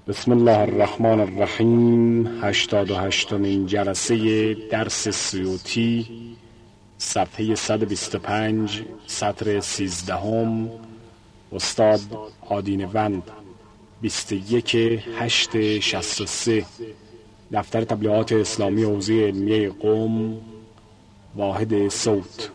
بسم الله الرحمن الرحیم. 88مین جلسه درس سیوطی، صفحه 125، سطر 13. استاد آدینوند، 21/8/63. دفتر تبلیغات اسلامی حوزه علمیه قم، واحد صوت.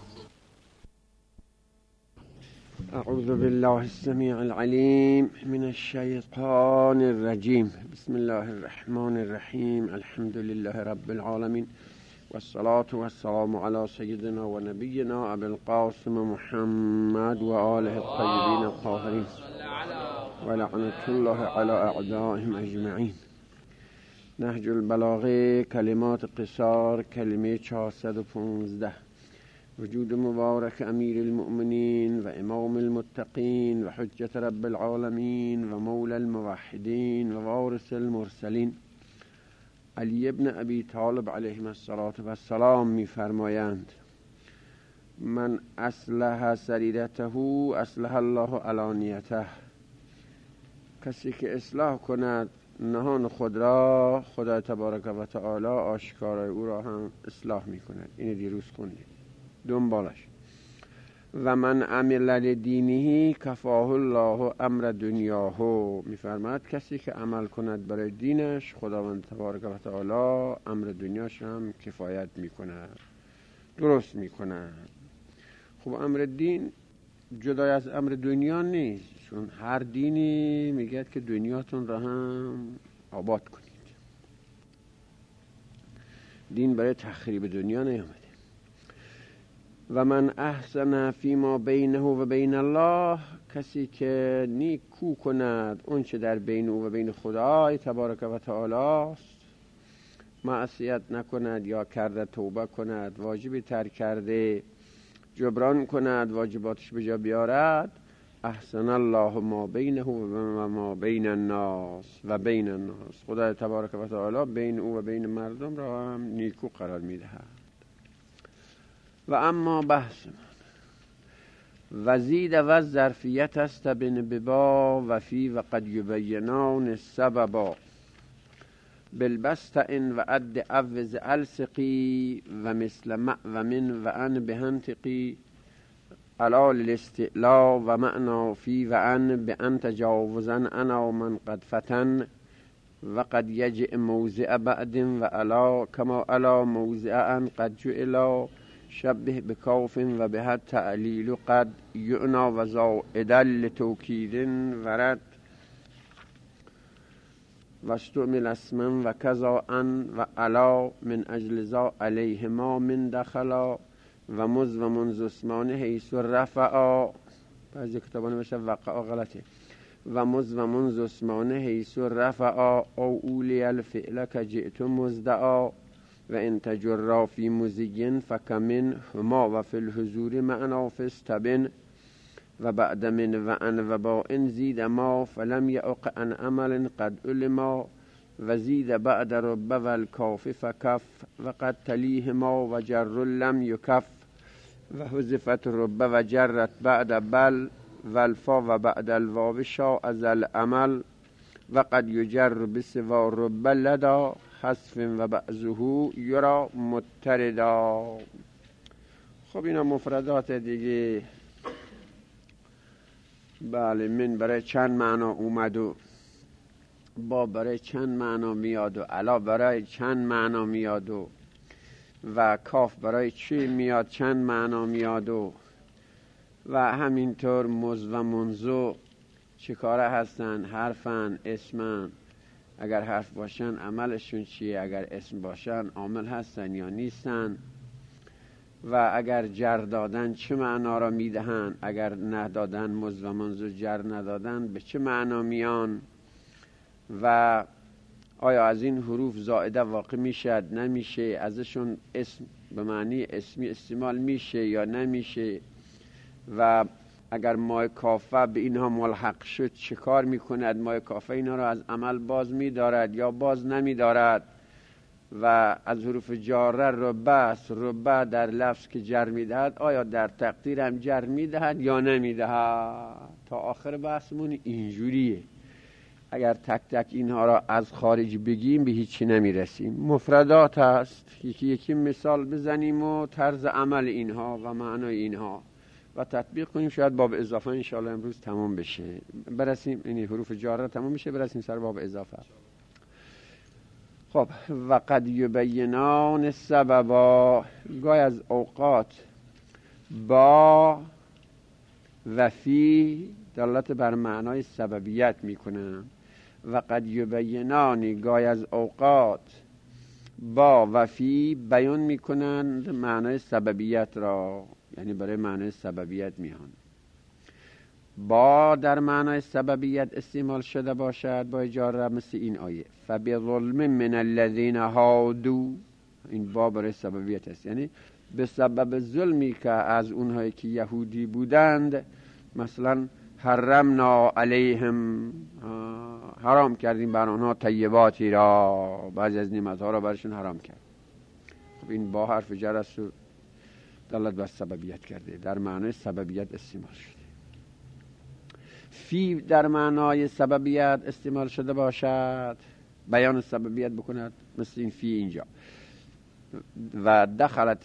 اعوذ بالله السمیع العلیم من الشیطان الرجیم. بسم الله الرحمن الرحیم. الحمد لله رب العالمین والصلاة والسلام علی سیدنا و نبینا ابی القاسم محمد و آله الطیبین الطاهرین و لعنة الله علی اعدائهم اجمعین. نهج البلاغه، کلمات قصار، کلمه 415. وجود مبارک امیر المؤمنین و امام المتقین و حجت رب العالمین و مولا الموحدین و وارث المرسلین علی ابن ابی طالب علیه السلام می‌فرمایند: من اصلح سریرته اصلح الله علانیته. کسی که اصلاح کند نهان خود را، خدا تبارک و تعالی آشکارای او را هم اصلاح می‌کند. این دیروز خوندیم. دنبالش: و من عمل لدینه کفاه الله امر دنیاه. میفرماید کسی که عمل کند برای دینش، خداوند تبارک و تعالی امر دنیاش هم کفایت میکند، درست میکند. خب امر دین جدای از امر دنیا نیست، چون هر دینی میگه که دنیاتون را هم آباد کنید. دین برای تخریب دنیا نیامده. و من احسن فیما بینه و بین الله. کسی که نیکو کند اون چه در بین او و بین خدای تبارک و تعالی است، معصیت نکند یا کرده توبه کند، واجبی ترک کرده جبران کند، واجباتش به جا بیارد، احسن الله ما بینه و ما بین الناس و بین الناس. خدای تبارک و تعالی بین او و بین مردم را هم نیکو قرار میدهد. و اما بحث من وزید و ظرفیت است بن ببا و فی و قد یبینان السببا بالبست ان و عد عوز السقی و مثل مع و من و ان بهنتقی علال الاستعلا و معنا فی و ان بان تجاوزن انا من قد فتن و قد یجع موضع بعد و علا کما علا موضع ان قد جعلا شبه بکاف و به حد تعلیل قد یعنا و زائدا لتوکید ورد و استعمل اسما و کذا ان و علا من اجل ذا علیه ما من دخلا و مز و منذ اسمان حیث رفعا. بعضی کتابا نوشته وقعا غلطه. و مز و منذ اسمان حیث رفعا او اولی الفعل که جئت مزدعا و ان تجرا فی مزین فکمن هما و فی الحضور معنا فاستبن و بعد من و ان و با ان زید ما فلم یعق عن عمل قد علما و زید بعد رب و الکاف فکف و قد تلیه ما و جر لم یکف و حذفت رب و جرت بعد بل و الفا و بعد الواو شاء از العمل و قد یجر بسوا رب لدا حذف و بعضه یرا متردا. خب اینا مفردات دیگه. بله، من برای چند معنا اومد و با برای چند معنا میاد و علا برای چند معنا میاد و کاف برای چی میاد، چند معنا میاد و همینطور مز و منزو چه کاره هستن؟ حرفن، اسمن. اگر حرف باشن عملشون چیه؟ اگر اسم باشن عامل هستن یا نیستن؟ و اگر جر دادن چه معنا را میدهن؟ اگر نه دادن، مز و منزو جر ندادن، به چه معنا میان؟ و آیا از این حروف زائده واقع میشد نمیشه؟ ازشون اسم به معنی اسمی استعمال میشه یا نمیشه؟ و اگر مای کافه به اینها ملحق شد چه کار میکند؟ مای کافه اینها را از عمل باز میدارد یا باز نمیدارد؟ و از حروف جاره ربه است. ربه در لفظ که جر میدهد آیا در تقدیر هم جر میدهد یا نمیدهد؟ تا آخر بحثمون اینجوریه. اگر تک تک اینها را از خارج بگیم به هیچی نمیرسیم. مفردات هست، یکی مثال بزنیم و طرز عمل اینها و معنای اینها و تطبیق کنیم. شاید باب اضافه انشاءالله امروز تمام بشه، برسیم این حروف جاره تمام بشه، برسیم سر باب اضافه. خب و قد یبینان السببا، گاهی از اوقات با و فی دلالت بر معنای سببیت میکنن. و قد یبینان، گاهی از اوقات با و فی بیان میکنند معنای سببیت را، یعنی برای معنای سببیت میان. با در معنای سببیت استعمال شده باشد با جاره، مثل این آیه فبظلم من الذین هادوا، این با برای سببیت است، یعنی به سبب ظلمی که از اونهایی که یهودی بودند، مثلا حرمنا علیهم، حرام کردیم بر آنها طیباتی را، بعضی از نعمتها را برشون حرام کرد. خب این با حرف جر است و دلالت بر سببیت کرده، در معنای سببیت استعمال شده. فی در معنای سببیت استعمال شده باشد، بیان سببیت بکند، مثل این فی اینجا. و دخلت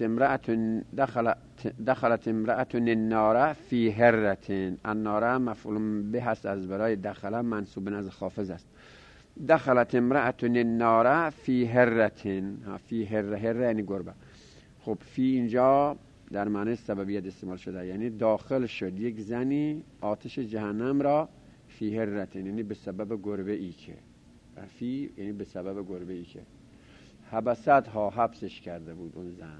امرأة النار فی هرة، النار مفعول به هست از برای دخل، منصوب از خافض است. دخلت امرأة النار فی هرة، فی هره یعنی گربه. خب فی اینجا در معنی سببیت استعمال شده، یعنی داخل شد یک زنی آتش جهنم را فی هرة، یعنی به سبب گربه ای که، فی یعنی به سبب گربه ای که حبست ها حبسش کرده بود اون زن.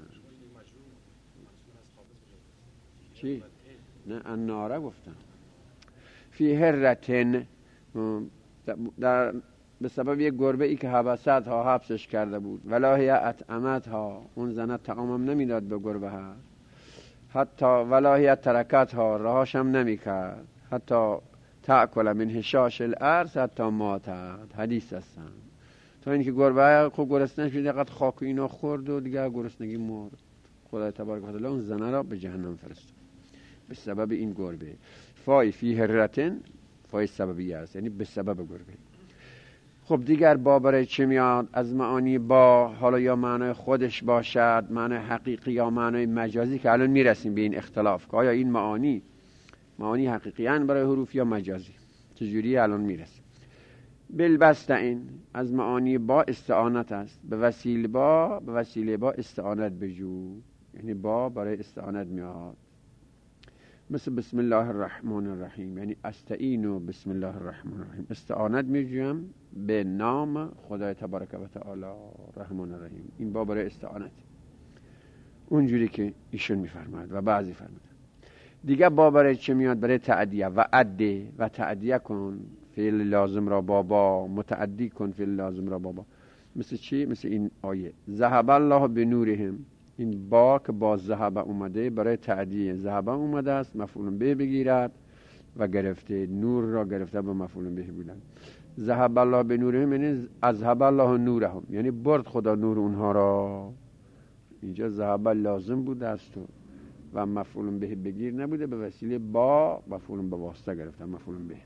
چی؟ نه الناره گفتم. فی هرة در به سبب یک گربه ای که حبست ها حبسش کرده بود. ولا هی اطعمت ها، اون زن طعامم نمیداد به گربه ها. حتی ولا هی ترکت ها، رهاشم نمیکرد. حتی تأکل من هشاش الارض حتی ماتت، حدیث هستن. تا اینکه گربه خوب گرسنه شد، قد خاک اینا خورد و دیگه گرسنگی مرد. خدای تبارک و تعالی اون زنه را به جهنم فرستاد به سبب این گربه. فای فی هرتن، فای سببیه است، یعنی به سبب گربه. خب دیگر با برای چه میاد؟ از معانی با، حالا یا معنای خودش باشد، معنای حقیقی یا معنای مجازی، که الان میرسیم به این اختلاف که آیا این معانی حقیقی برای حروف یا مجازی، چجوری الان میرسیم. بالبستعین از معانی با استعانت است، به وسیله با استعانت بجو، یعنی با برای استعانت میاد. مثل بسم الله الرحمن الرحیم، یعنی استعینو بسم الله الرحمن الرحیم، استعانت میجویم به نام خدای تبارک و تعالی رحمان الرحیم. این با برای استعانت، اونجوری که ایشون میفرماید و بعضی فرماید. دیگه با برای چه میاد؟ برای تعدیه. و عده و تعدیه کن فعل لازم را بابا، متعدی کن فعل لازم را بابا. مثل چی؟ مثل این آیه ذهب الله بنورهم، این با که با ذهب اومده برای تعدیه، ذهب اومده است مفعول به بگیرد و گرفته، نور را گرفته به مفعول به بودن. ذهب الله بنورهم یعنی اذهب الله نورهم، یعنی برد خدا نور اونها را. اینجا ذهب لازم بوده است و مفعول به بگیر نبوده، به وسیله با مفعول به واسطه گرفتن مفعول به.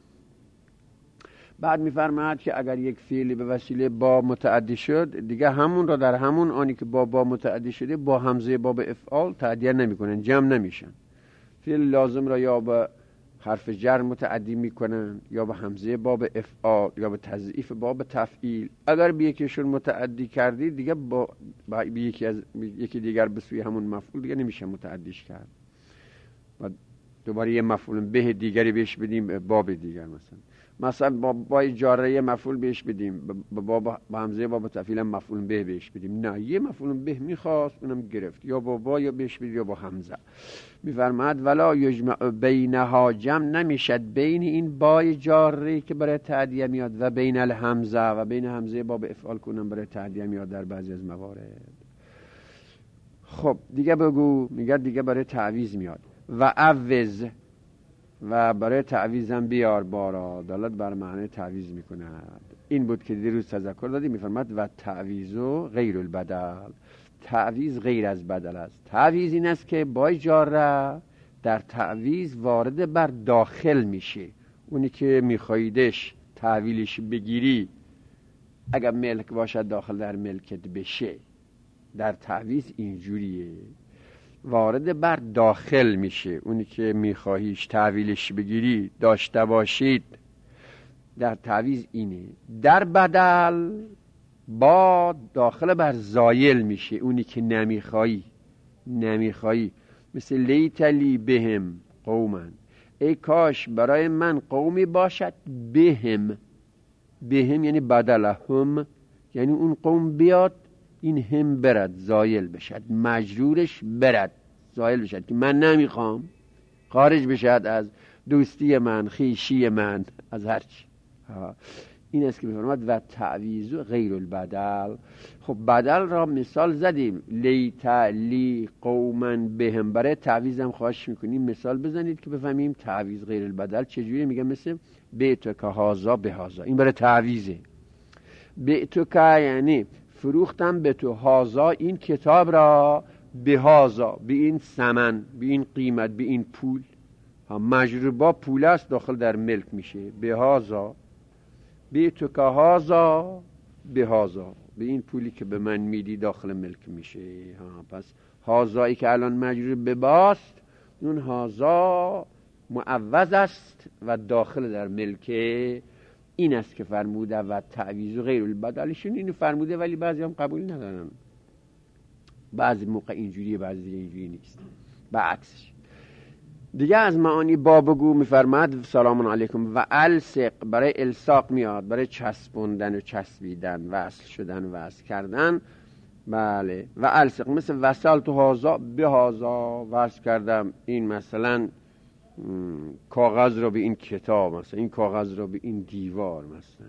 بعد میفرماید که اگر یک فعلی به وسیله با متعدی شد، دیگه همون را در همون آنی که با متعدی شده با همزه باب افعال تعدیه نمیکنن، جمع نمیشن. فعل لازم را یا به حرف جر متعدی میکنن، یا به همزه باب افعال، یا به تضعیف باب تفعیل. اگر به یکیشون متعدی کردی، دیگه با یکی دیگر به سوی همون مفعول دیگه نمیشه متعدیش کرد و دوباره یه مفعول به دیگری بهش بدیم، باب دیگر مثلا با جاره مفعول بهش بدیم، با همزه باب تفعیل مفعول به بهش بدیم. نه، یه مفعول به میخواست اونم گرفت، یا با یا بهش بدیم یا با همزه. میفرماید ولا یجمع بینها، جمع نمیشد بین این با جاره که برای تعدیه میاد و بین الهمزه و بین همزه باب افعال کنم برای تعدیه میاد در بعضی از موارد. خب دیگه بگو. میگه دیگه برای تعویض میاد. و عوض، و برای تعویضم بیار بارا، دلالت بر معنی تعویض میکند. این بود که دیروز تذکر دادیم. میفرماد و تعویضو غیر البدل، تعویض غیر از بدل است. تعویض این است که با جاره در تعویض وارد بر داخل میشه، اونی که میخواییدش تحویلش بگیری اگر ملک باشد داخل در ملکت بشه. در تعویض اینجوریه، وارد بر داخل میشه. اونی که میخواهیش تحویلش بگیری داشته باشید در تعویض اینه. در بدل با داخل بر زایل میشه. اونی که نمیخوایی مثل لیت لی بهم قوما، ای کاش برای من قومی باشد بهم یعنی بدلهم، یعنی اون قوم بیاد این هم برد زایل بشد، مجرورش برد زایل بشد که من نمیخوام، خارج بشد از دوستی من، خیشی من، از هرچی. این است که میفرماد و تعویض غیر البدل. خب بدل را مثال زدیم، لیت لی قوما بهم. برای تعویض هم خواهش میکنیم مثال بزنید که بفهمیم تعویض غیر البدل چجوری. میگم مثل بیتک هازا به هازا، این برای تعویضه. بیتک یعنی فروختم به تو هازا این کتاب را، به هازا به این ثمن، به این قیمت، به این پول. مجرور با پول است داخل در ملک میشه. به هازا بیتک هازا به هازا، به این پولی که به من میدی داخل ملک میشه. پس هازایی که الان مجرور به باست، اون هازا معوض است و داخل در ملک. این است که فرموده و تعویض و غیر البدلشون اینو فرموده، ولی بعضی هم قبول ندارن. بعضی موقع اینجوریه، بعضی دیگه اینجوری نیست، بعکسش. دیگه از معانی بابگو میفرماد سلام علیکم و الصق، برای الصاق میاد، برای چسبوندن و چسبیدن، وصل شدن و وصل کردن. بله و الصق مثل وصل تو هازا به هازا، وصل کردم این مثلا کاغذ را به این کتاب، مثلا این کاغذ را به این دیوار مثلا.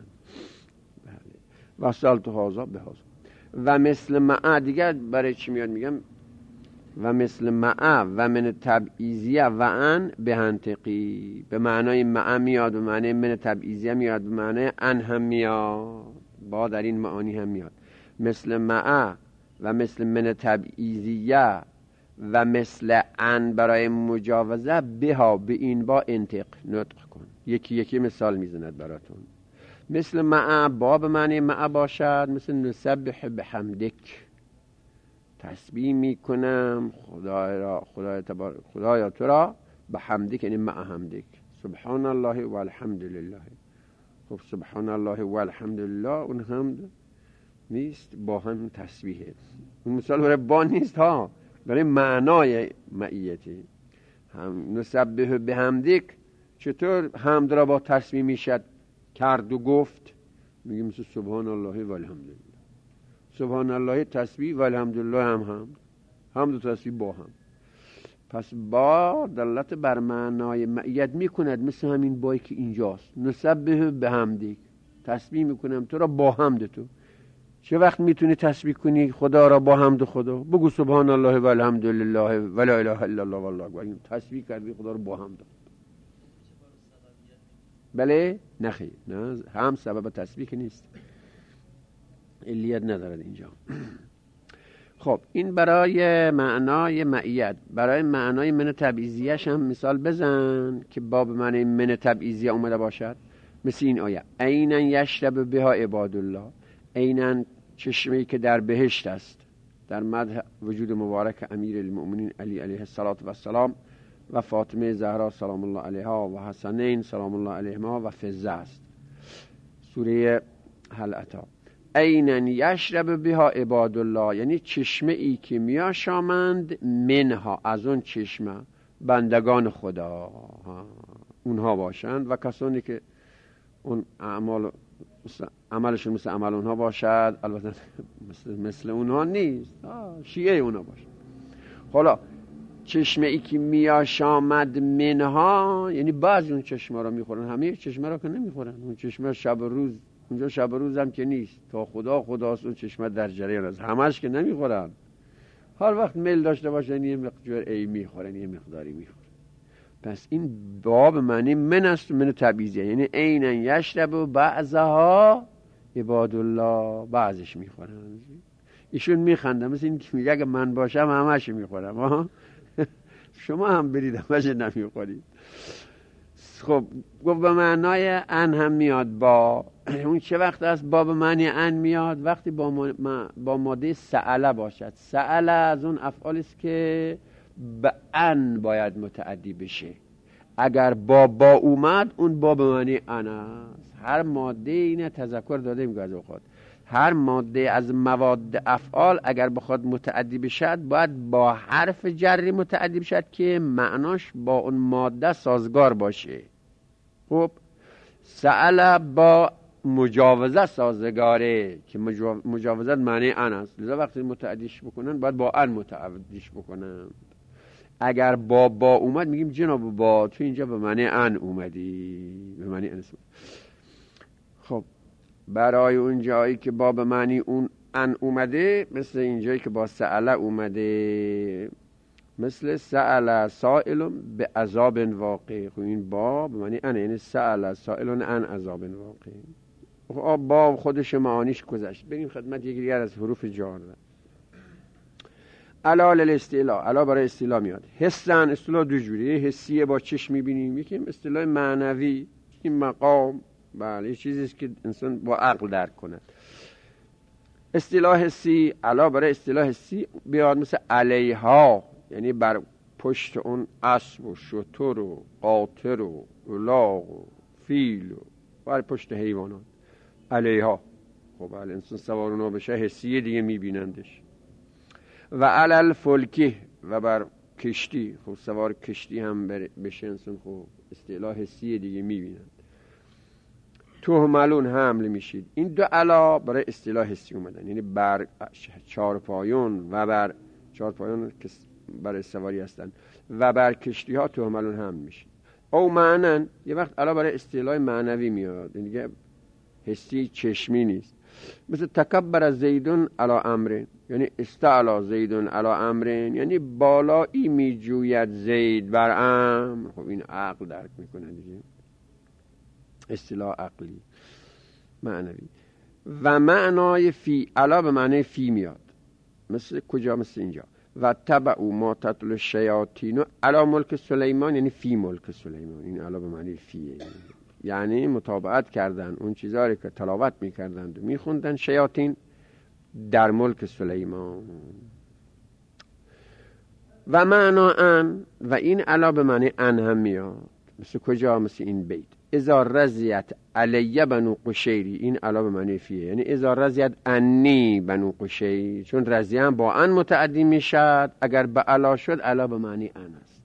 بله وصل تو هازا به هازا. و مثل معه دیگر برای چی میاد؟ میگم و مثل معه و من تبعیضیه و ان به هنتقی، به معنای معه میاد، به معنای من تبعیضیه میاد، به معنای ان هم میاد، با در این معانی هم میاد. مثل معه و مثل من تبعیضیه و مثل ان برای مجاوزه به ها، به این با انتق نطق کن. یکی یکی مثال میزند براتون. مثل معه با به معنی معه باشد، مثل نسبح بحمدک، تسبیح میکنم خدایا تو را به حمدک، یعنی مع حمدک. سبحان الله و الحمد لله. خب سبحان الله و الحمد لله اون حمد نیست، با هم تسبیحه. اون مثال برای با نیست ها، برای معنای معیتی. هم نسبح به حمدک، چطور حمد را با تسبیح میشد کرد و گفت؟ میگیم مثل سبحان الله و الحمد لله. سبحان الله تسبیح و الحمدلله هم حمد و تسبیح با هم. پس با دلالت بر معنای معیت میکند، مثل همین بایی که اینجاست. نسبح به حمدک، تسبیح میکنم تو را با حمد تو. چه وقت میتونی تسبیح کنی خدا را با حمد خدا؟ بگو سبحان الله و الحمدلله و لا اله الا الله والله اکبر. تسبیح کردی خدا را با حمد. بله نخیر، نه هم سبب تسبیح نیست، علیت ندارد اینجا. خب این برای معنای معیت. برای معنای من تبعیضیش هم مثال بزن که باب معنی من تبعیضیه اومده باشد. مثل این آیه عینا یشرب بها عباد الله، عینا چشمه‌ای که در بهشت است، در مدح وجود مبارک امیر المؤمنین علی علیه السلام و فاطمه زهرا سلام الله علیها و حسنین سلام الله علیهما و فضه است. سوره هل اتی. عینا یشرب بها عباد الله، یعنی چشمه ای که میاشامند منها، از اون چشمه بندگان خدا اونها باشند، و کسانی که اون عملشون مثل عمل اونها باشد، البته مثل اونها نیست، شیعه اونها باشد. حالا چشمه ای که میاشامد منها، یعنی بعضی اون چشمه را میخورن، همه چشمه را که نمیخورن. اون چشمه شب و روز، اونجا شب و روز هم که نیست، تا خداست اون چشمه در جریان است، همش که نمیخورن. هر وقت میل داشته باشن یه مقدار میخورن، یه مقداری میخورن. پس این باب معنی من است، من تبعیضیه، یعنی عینا یشرب بعضها عباد الله، بعضش میخورن. ایشون میخنده مثل این که میگه اگه من باشم همش میخورم. شما هم برید همش نمیخورید. خب گفت به معنای ان هم میاد با. اون چه وقت است با به معنی ان میاد؟ وقتی با ماده سأله باشد. سأله از اون افعال است که به ان باید متعدی بشه. اگر با اومد اون با به معنی ان است. هر ماده اینه تذکر داده میگه از اوقات هر ماده از مواد افعال اگر بخواد متعدی بشد باید با حرف جری متعدی بشد که معناش با اون ماده سازگار باشه. خب سأل با مجاوزه سازگاره که مجاوزت معنی ان است، لذا وقتی متعدیش بکنن باید با ان متعدیش بکنن. اگر با اومد میگیم جناب با تو اینجا به معنی ان اومدی، به معنی ان. خب برای اون جایی که با به معنی اون ان اومده، مثل اینجایی که با سأله اومده، مثل سأل سائل به عذاب واقع. خب این با به معنی ان، یعنی سأل سائل ان عذاب واقع. خب با خودش معانیش گذشت. بریم خدمت یکی دیگر از حروف جار. علا للاستعلاء، علا برای استعلاء میاد. حسن استعلاء دو جوریه، حسیه با چشم میبینیم، یکی استعلاء معنوی، این مقام بله یه چیزی است که انسان با عقل درک کند. اصطلاح حسی، علا برای اصطلاح حسی بیاد مثل علیها، یعنی بر پشت اون اسب و شتر و قاطر و الاغ و فیل و بر پشت حیوانات علیها. خب انسان سوار اونا بشه حسی دیگه میبینندش. و علل فلکی و بر کشتی، خب سوار کشتی هم بشه انسان، خب اصطلاح حسی دیگه میبینند. تهملون حمل میشید. این دو علا برای اصطلاح حسی اومدن، یعنی بر چارپایون و بر چارپایون که برای سواری هستن و بر کشتی ها تهملون حمل میشید. او معنن یه وقت علا برای اصطلاح معنوی میاد، دیگه حسی چشمی نیست. مثل تکبر زیدون علا امرین، یعنی استعلا زیدون علا امرین، یعنی بالایی میجوید زید بر امر. خب این عقل درک میکنه دیگه، اصطلاح عقلی معنوی. و معنای فی، علا به معنی فی میاد. مثل کجا؟ مثل اینجا و تبعوا ما تتلو الشیاطین علی ملک سلیمان، یعنی فی ملک سلیمان. این علا به معنی فیه، یعنی مطابقت کردن اون چیزایی که تلاوت میکردند و میخوندن شیاطین در ملک سلیمان. و معنا ان، و این علا به معنی ان هم میاد. مثل کجا؟ مثل این بیت اذا رضیت علی بنو قشیری، این علا به معنی فیه، یعنی اذا رضیت انی بنو قشیر، چون رضی هم با ان متعدی میشد، اگر به علا شد علا به معنی ان است.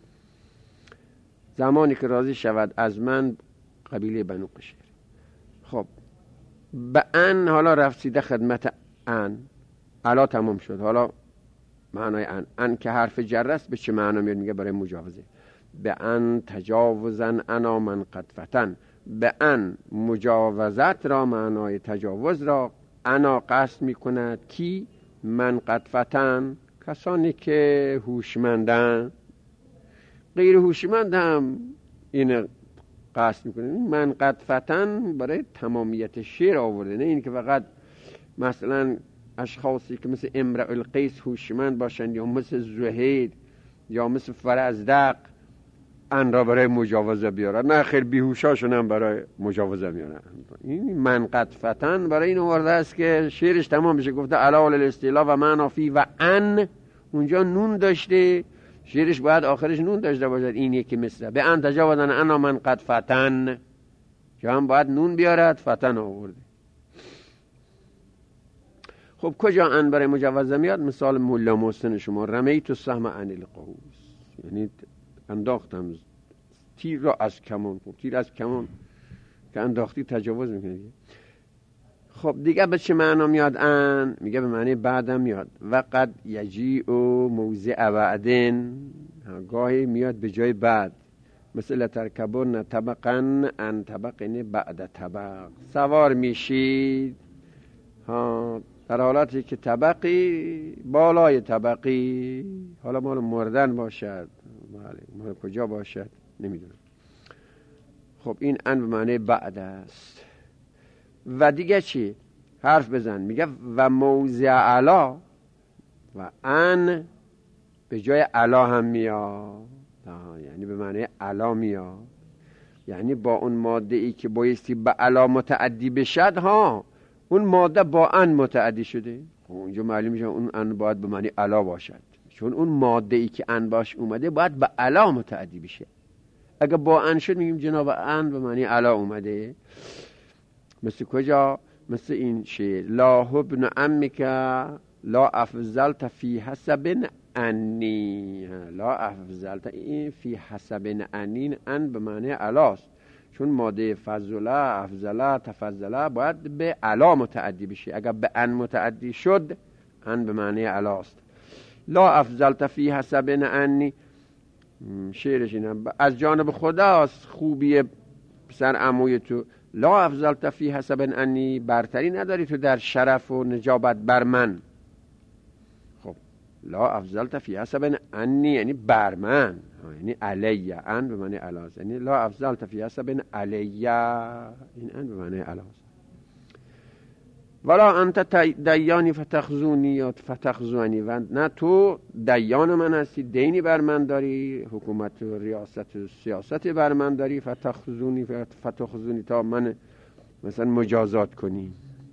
زمانی که راضی شود از من قبیله بنو قشیر. خب به ان حالا رفسیده خدمت ان، علا تمام شد. حالا معنای ان که حرف جر است به چه معنا میاد؟ میگه برای مجاوزه. به ان تجاوزن انا من قد فتن، به ان مجاوزت را، معنای تجاوز را انا قصد میکند کی؟ من قد فتن، کسانی که هوشمندن. غیر هوشمند هم این قصد میکنه. من قد فتن برای تمامیت شعر آورده، نه این که فقط مثلا اشخاصی که مثل امرؤ القیس هوشمند باشند یا مثل زهیر یا مثل فرزدق ان را برای مجاوزه بیارن. نه خیر، بیهوشاشون هم برای مجاوزه میارن. این من قد فتن برای این آورده است که شعرش تمام بشه. گفته علا للاستعلاء و معنا فی و ان، اونجا نون داشته، شعرش باید آخرش نون داشته باشد. این یکی مثل به ان تجاوزن انا من قد فتن، که هم باید نون بیارد، فتن آورده. خب کجا ان برای مجاوزه میاد؟ مثال مولا محسن شما رمیت السهم عن القوس، یعنی انداختم تیر را از کمان. تیر از کمان که انداختی تجاوز میکنی. خب دیگه به چه معنا میاد ان؟ میگه به معنی بعدم میاد. و قد یجیء موضع بعدن، گاهی میاد به جای بعد. مثل ترکبون طبقا ان طبقن بعد طبق، سوار میشید در حالاتی که طبقی بالای طبقی، حالا مال مردن باشد، مال کجا باشد نمیدونم. خب این ان به معنی بعد است. و دیگه چی؟ حرف بزن. میگه و موضع علا، و ان به جای علا هم میاد، یعنی به معنی علا میاد. یعنی با اون ماده ای که بایستی به علا متعدی بشد، ها اون ماده با ان متعدی شده. اونجا معلوم میشه اون ان باید به معنی علا باشد، چون اون ماده ای که ان باش اومده باید به علا متعدی بشه. اگه با ان شد میگیم جناب ان به معنی علا اومده. مثل کجا؟ مثل این شعر لا ابن عمک لا افضلت فی حسب انی. لا افضلت این فی حسب انی، ان به معنی علاست، چون ماده فضله افضله تفضله باید به علا متعدی بشه. اگر به ان متعدی شد ان به معنی علاست. لا افضلت فی حسب انی، شعرش اینه از جانب خداست خوبی پسر عموی تو. لا افضلت فی حسب انی، برتری نداری تو در شرف و نجابت بر من. خب لا افضلت فی حسب انی یعنی بر من، یعنی علی. ان به معنی علاست، یعنی لا افضلت فی حسب علی، این ان به معنی علاست. ولا انت دیانی فتخزونی یا فتخزونی، و نه تو دیان من هستی، دینی بر من داری، حکومت و ریاست و سیاست بر من داری، فتخزونی تا من مثلا مجازات کنی.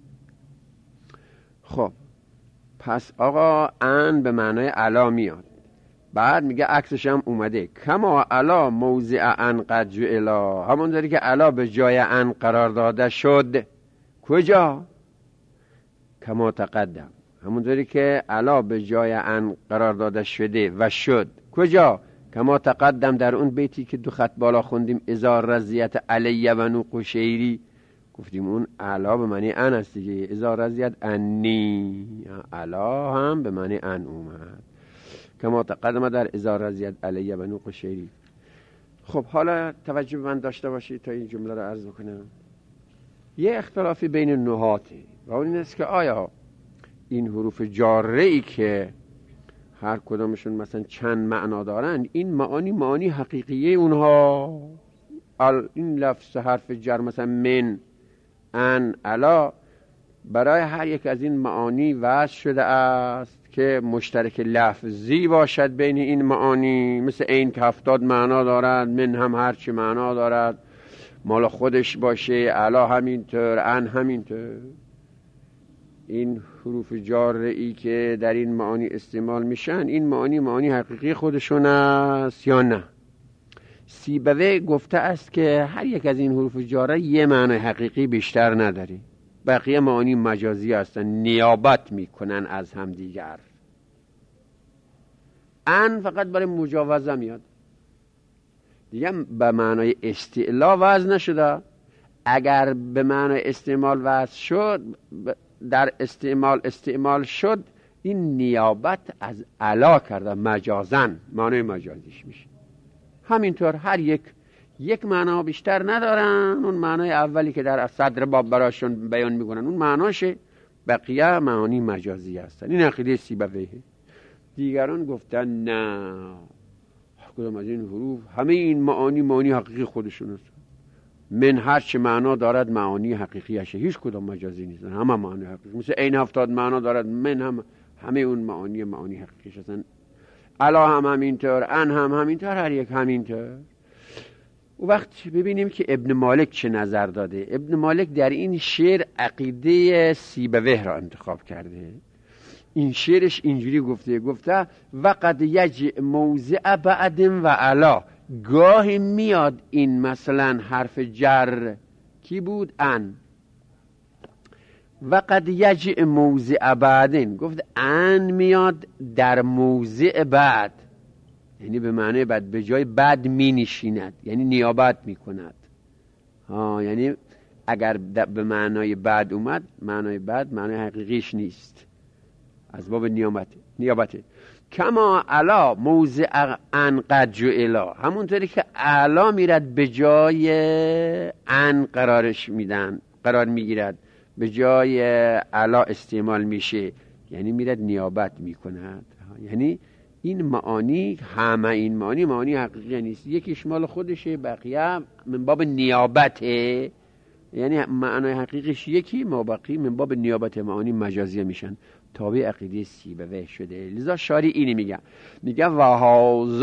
خب پس آقا ان به معنای علا میاد. بعد میگه عکسش هم اومده کما علا موضع ان قد جعلا، همون داری که علا به جای ان قرار داده شد. کجا؟ کما تقدم، همونطوری که علا به جای ان قرار داده شده و شد. کجا؟ کما تقدم، در اون بیتی که دو خط بالا خوندیم اذا رضیت علی و نو قشیری، گفتیم اون علا به معنی ان است دیگه. اذا رضیت انی، علا هم به معنی ان اومد. کما تقدم در اذا رضیت علی و نو قشیری. خب حالا توجه به من داشته باشید تا این جمله رو عرض کنم. یه اختلافی بین نحاته و اون این است که آیا این حروف جاره ای که هر کدامشون مثلا چند معنا دارن، این معانی حقیقیه اونها؟ این لفظ حرف جر مثلا من، ان، علا، برای هر یک از این معانی وضع شده است که مشترک لفظی باشد بین این معانی، مثل این که 70 معنا دارد، من هم هرچی معنا دارد مال خودش باشه، علا همینطور، ان همینطور. این حروف جاره ای که در این معانی استعمال میشن، این معانی حقیقی خودشون است یا نه؟ سیبوی گفته است که هر یک از این حروف جاره یه معنی حقیقی بیشتر نداری، بقیه معانی مجازی هستن، نیابت میکنن از هم دیگر. ان فقط برای مجاوزه میاد دیگه، به معنای استعلا وضع نشده. اگر به معنای استعمال وضع شد، در استعمال شد، این نیابت از علا کرده، مجازن معنای مجازیش میشه. همینطور هر یک معنا بیشتر ندارن، اون معنای اولی که در صدر باب براشون بیان میکنن اون معناشه، بقیه معانی مجازی هستن. این عقیده سیبویه. دیگران گفتن نه، کدام از این حروف همه این معانی حقیقی خودشون است. من هر چه معنا دارد معانی حقیقی هست، هیچ کدام مجازی نیستن، همه معانی حقیقی. مثل این 70 معنا دارد، من همه اون معانی حقیقی هستن. علا هم همینطور، ان هم همینطور، هر یک همینطور. و وقت ببینیم که ابن مالک چه نظر داده. ابن مالک در این شعر عقیده سیبویه را انتخاب کرده. این شعرش اینجوری گفته وقد یجع موضع بعد و علا، گاهی میاد این مثلا حرف جر کی بود؟ ان. وقد یجع موضع بعدن، گفت ان میاد در موضع بعد، یعنی به معنی بعد، به جای بعد می نشیند، یعنی نیابت می کند. یعنی اگر به معنای بعد اومد، معنای بعد معنای حقیقیش نیست، از باب نیابته. کما علا موضع ان قد جعلا، همونطوری که علا میرد به جای ان قرار میگیرد، به جای علا استعمال میشه، یعنی میرد نیابت میکند. یعنی این معانی، همه این معانی حقیقی نیست، یکیش مال خودشه، بقیه من باب نیابته، یعنی معنای حقیقیش یکی، ما بقیه من باب نیابت معانی مجازی میشن. تابع عقیده سیبویه شده. لذا شاری اینی میگه و هازا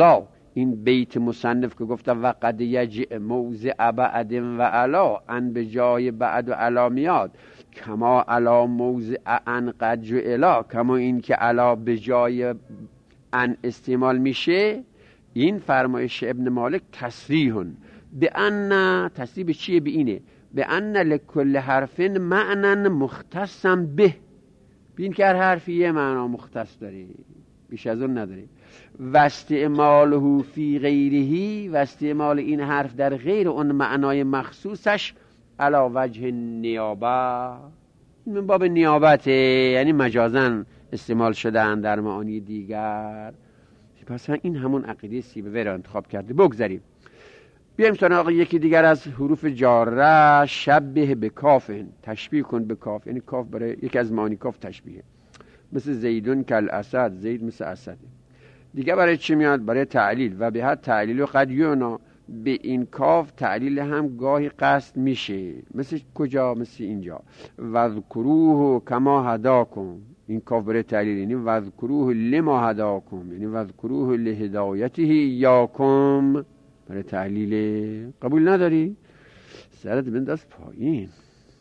این بیت مصنف که گفتم و قد یجع موضع بعد و علا، ان به جای بعد و علا میاد، کما علا موضع ان قد جعلا، کما این که علا به جای ان استعمال میشه. این فرمایش ابن مالک تصریحون به ان، تصریح به چیه؟ به اینه به ان لکل حرف معنی مختصم به، بین که هر حرفی یه معنا مختص داره، بیش از اون نداره. و استعماله فی غیره، و استعمال این حرف در غیر اون معنای مخصوصش علی وجه نیابه، من باب نیابت، یعنی مجازن استعمال شدن در معانی دیگر. پس این همون عقیده سیبوی را انتخاب کرده. بگذاریم بیایم سراغ یکی دیگر از حروف جاره. شبه به کاف، تشبیه کن به کاف، یعنی کاف برای یکی از معانی کاف تشبیه، مثل زیدون کل اسد، زید مثل اسد. دیگه برای چی میاد؟ برای تعلیل. و به حد تعلیل و قد یونا، به این کاف تعلیل هم گاهی قصد میشه. مثل کجا؟ مثل اینجا وذکروه کما هداکم، این کاف برای تعلیل، یعنی وذکروه لما هداکم، یعنی وذکروه لهدایته یاکم، برای تعلیل. قبول نداری؟ سرت بنداز پایین.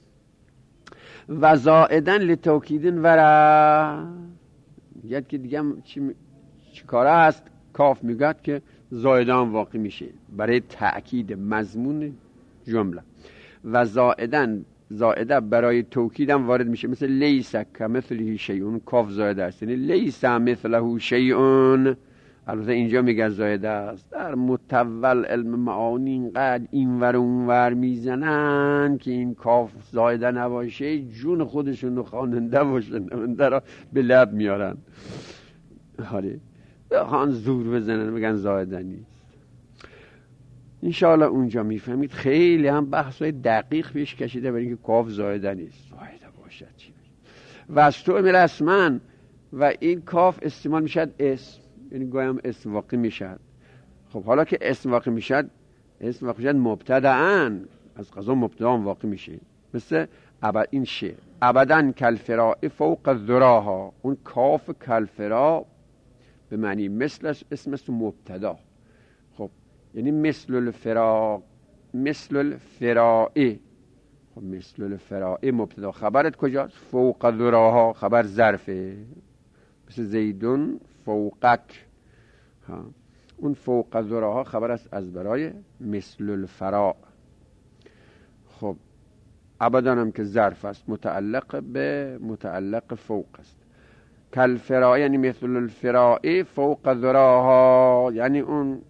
و زائدن لتوکیدن ورا، میگد که دیگه چی کاره هست؟ کاف میگد که زائدان واقع میشه برای تأکید مضمون جمله. و زائدن، زائده برای توکید هم وارد میشه، مثل لیس کمثله شیء، کاف زائده است، یعنی لیس مثله شیء. البته اینجا میگه زائده است. در متول علم معانی اینقدر اینور و اونور میزنن که این کاف زائده نباشه جون خودشون خواننده باشه، نمنده را به لب میارن. حاله بخوان زور بزنن بگن زائده نیست. انشاءالله اونجا میفهمید. خیلی هم بحثای دقیق پیش کشیده برای اینکه کاف زائده نیست، زائده باشد چی باشد. و از تو امیر اسمن، و این کاف استعمال میشد اسم، یعنی گویم اسم واقع میشد. خب حالا که اسم واقع میشد، اسم واقع میشد مبتدعن، از قضا مبتدا واقع میشه. مثل این شعر ابداً کالفراء فوق الذراها، اون کاف کالفراء به معنی مثل اسم مبتدا. خب یعنی مثل الفراء، مثل الفراء. خب مثل الفراء مبتدا، خبرت کجاست؟ فوق الذراها، خبر ظرفه. مثل زیدون فوقک، اون فوق الذراها خبر است از برای مثل الفراء. خب ابدا هم که ظرف است، متعلق به متعلق فوق است. کالفراء یعنی مثل الفراء فوق ذراها، یعنی اون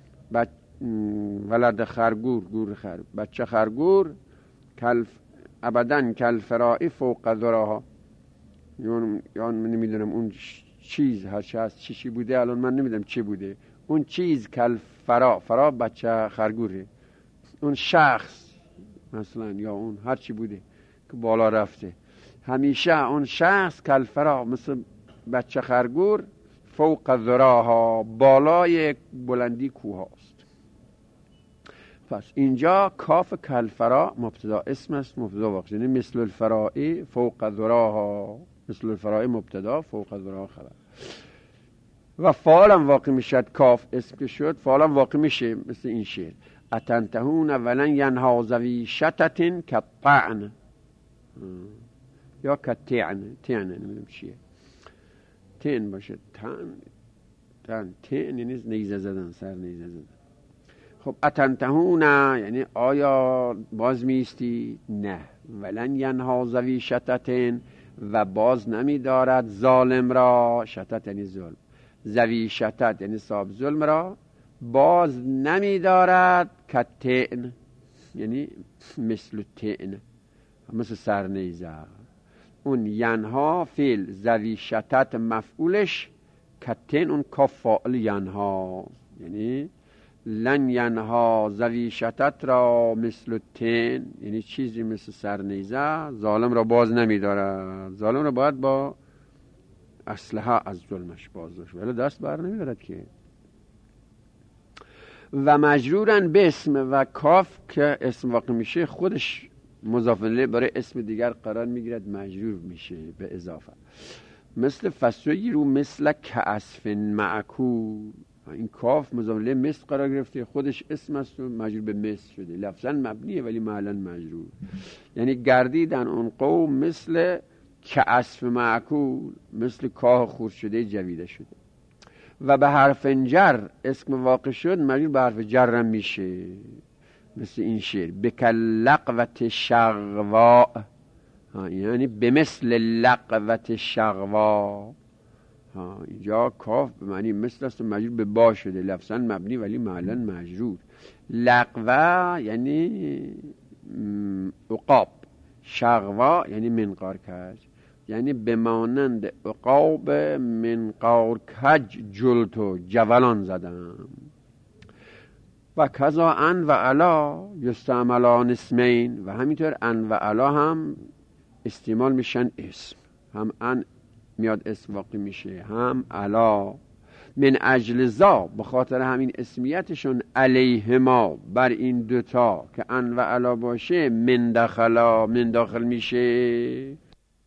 ولد خرگور، بچه خرگور، ابدا کالفراء فوق ذراها. یعنی نمیدونم اون چیز هر چی هست چی بوده، الان من نمیدونم چی بوده. اون چیز کالفراء، فرا بچه خرگوره، اون شخص مثلا، یا اون هر چی بوده که بالا رفته، همیشه اون شخص کالفراء مثل بچه خرگور، فوق ذراها بالای بلندی کوه هاست. پس اینجا کاف کالفراء مبتدا اسم است، مبتدا واقع، یعنی مثل الفراء فوق ذراها، مثل الفراء مبتدا فوق ذراها خبر. و فعلا واقع میشد، کاف اسم که شد فعلا واقع میشه. مثل این شعر اتنتهون ولن ینها ذوی شتت کالطعن یا کالطعن، طعن نمیدونم چیه، تن باشه، تن یعنی نیزه زدن، سر نیزه زدن. خب اتنتهون یعنی آیا باز میستی؟ نه. ولن ینها ذوی شتت، و باز نمیدارد ظالم را، شتت یعنی ظلم، ذوی شتت یعنی صاحب ظلم را باز نمیدارد، کالطعن یعنی مثل طعن، مثل سر نیزه. اون ینها فعل، ذوی شتت مفعولش، کالطعن اون کاف فاعل ینها، یعنی لن ینها ذوی شتت را مثل الطعن، یعنی چیزی مثل سر نیزه ظالم را باز نمیدارد. ظالم را باید با اسلحه از ظلمش باز داشت، ولی دست بر نمیدارد که. و مجرورن به اسم، و کاف که اسم واقع میشه خودش مضاف الیه برای اسم دیگر قرار میگیرد، مجرور میشه به اضافه. مثل فسیرو مثل کاسف معکول، این کاف مضاف الیه مثل قرار گرفته، خودش اسم است و مجرور به مثل شده، لفظا مبنیه ولی معلن مجرور. یعنی گردیدن اون قوم مثل کاسف معکول، مثل کاه خورد شده جویده شده. و به حرف جر اسم واقع شد مجرور به حرف جرم میشه، مثل این شعر بکلقوت شغوا، یعنی به مثل لقوت شغوا. اینجا کاف به معنی مثل است و مجرور به با شده، لفظا مبنی ولی معلن مجرور. لقوه یعنی عقاب، شغوا یعنی منقار کج، یعنی به مانند عقاب منقار کج جلتو جولان زدم. و کذا ان و علا یستعملان اسمین، و همینطور ان و علا هم استعمال میشن اسم، هم ان میاد اسم واقع میشه، هم علا. من اجل ذا، به خاطر همین اسمیتشون علیهما بر این دوتا که ان و علا باشه، من داخل میشه.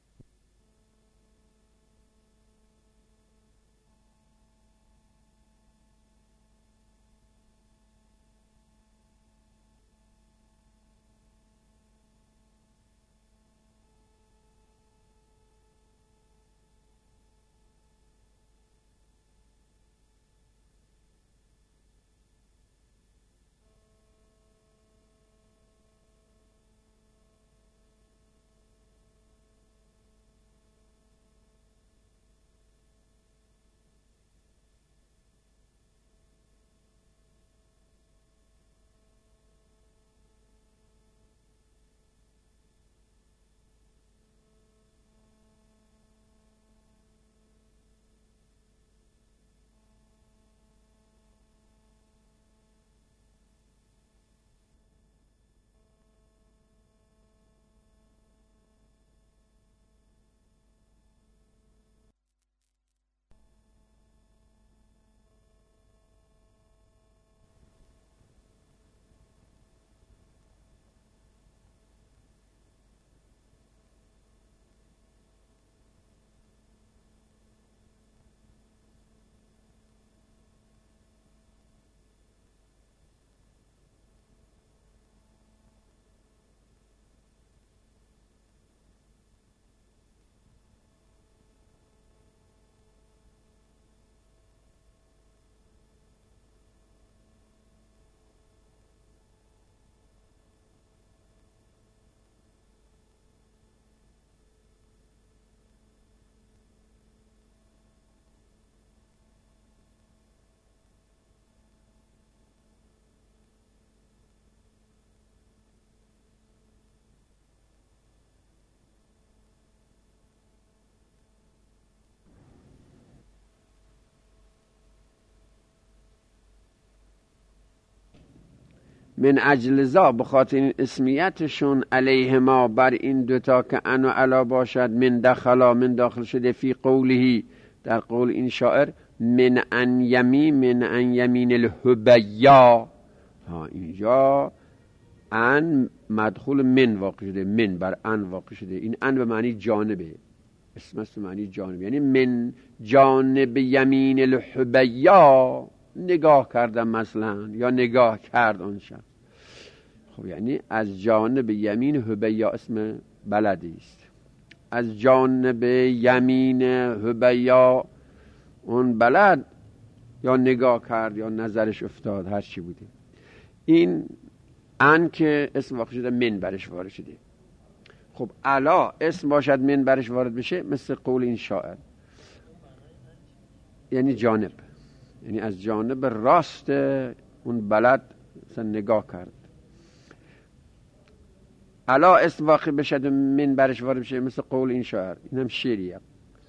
من اجل ذا، بخاطر این اسمیتشون علیهما بر این دوتا که ان و علا باشد، من داخل شده فی قوله، در قول این شاعر، من ان یمین الهبیا. اینجا ان مدخول من واقع شده، من بر ان واقع شده. این ان به معنی جانبه، اسم است به معنی جانب، یعنی من جانب یمین الحبیا نگاه کردم مثلا، یا نگاه کرد آن شب. خب یعنی از جانب یمین حبیا اسم بلدی است، از جانب یمین حبیا اون بلد یا نگاه کرد یا نظرش افتاد، هر چی بوده. این ان که اسم واقع شده من برش وارد شده. خب علا اسم باشد من برش وارد بشه، مثل قول این شاعر، یعنی جانب، یعنی از جانب راست اون بلد مثلا نگاه کرد. علا اسم واقع بشد من برش وارد بشه، مثل قول این شاعر، این هم شعریه.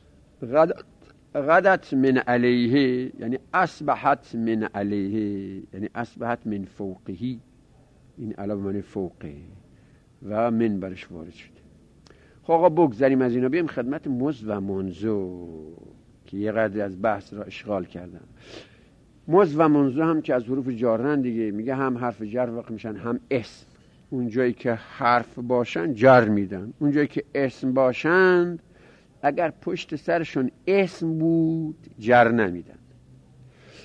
غدت من علیه، یعنی اصبحت من علیه، یعنی اصبحت من فوقهی. این علا به معنی فوقه و من برش وارد شده. خب آقا بگذاریم از اینا، بیم خدمت مز و منزو که یه قدر از بحث را اشغال کردن. مز و منزو هم که از حروف جارن دیگه، میگه هم حرف جر واقع میشن هم اسم. اون جایی که حرف باشن جر میدن، اون جایی که اسم باشن اگر پشت سرشون اسم بود جر نمیدن.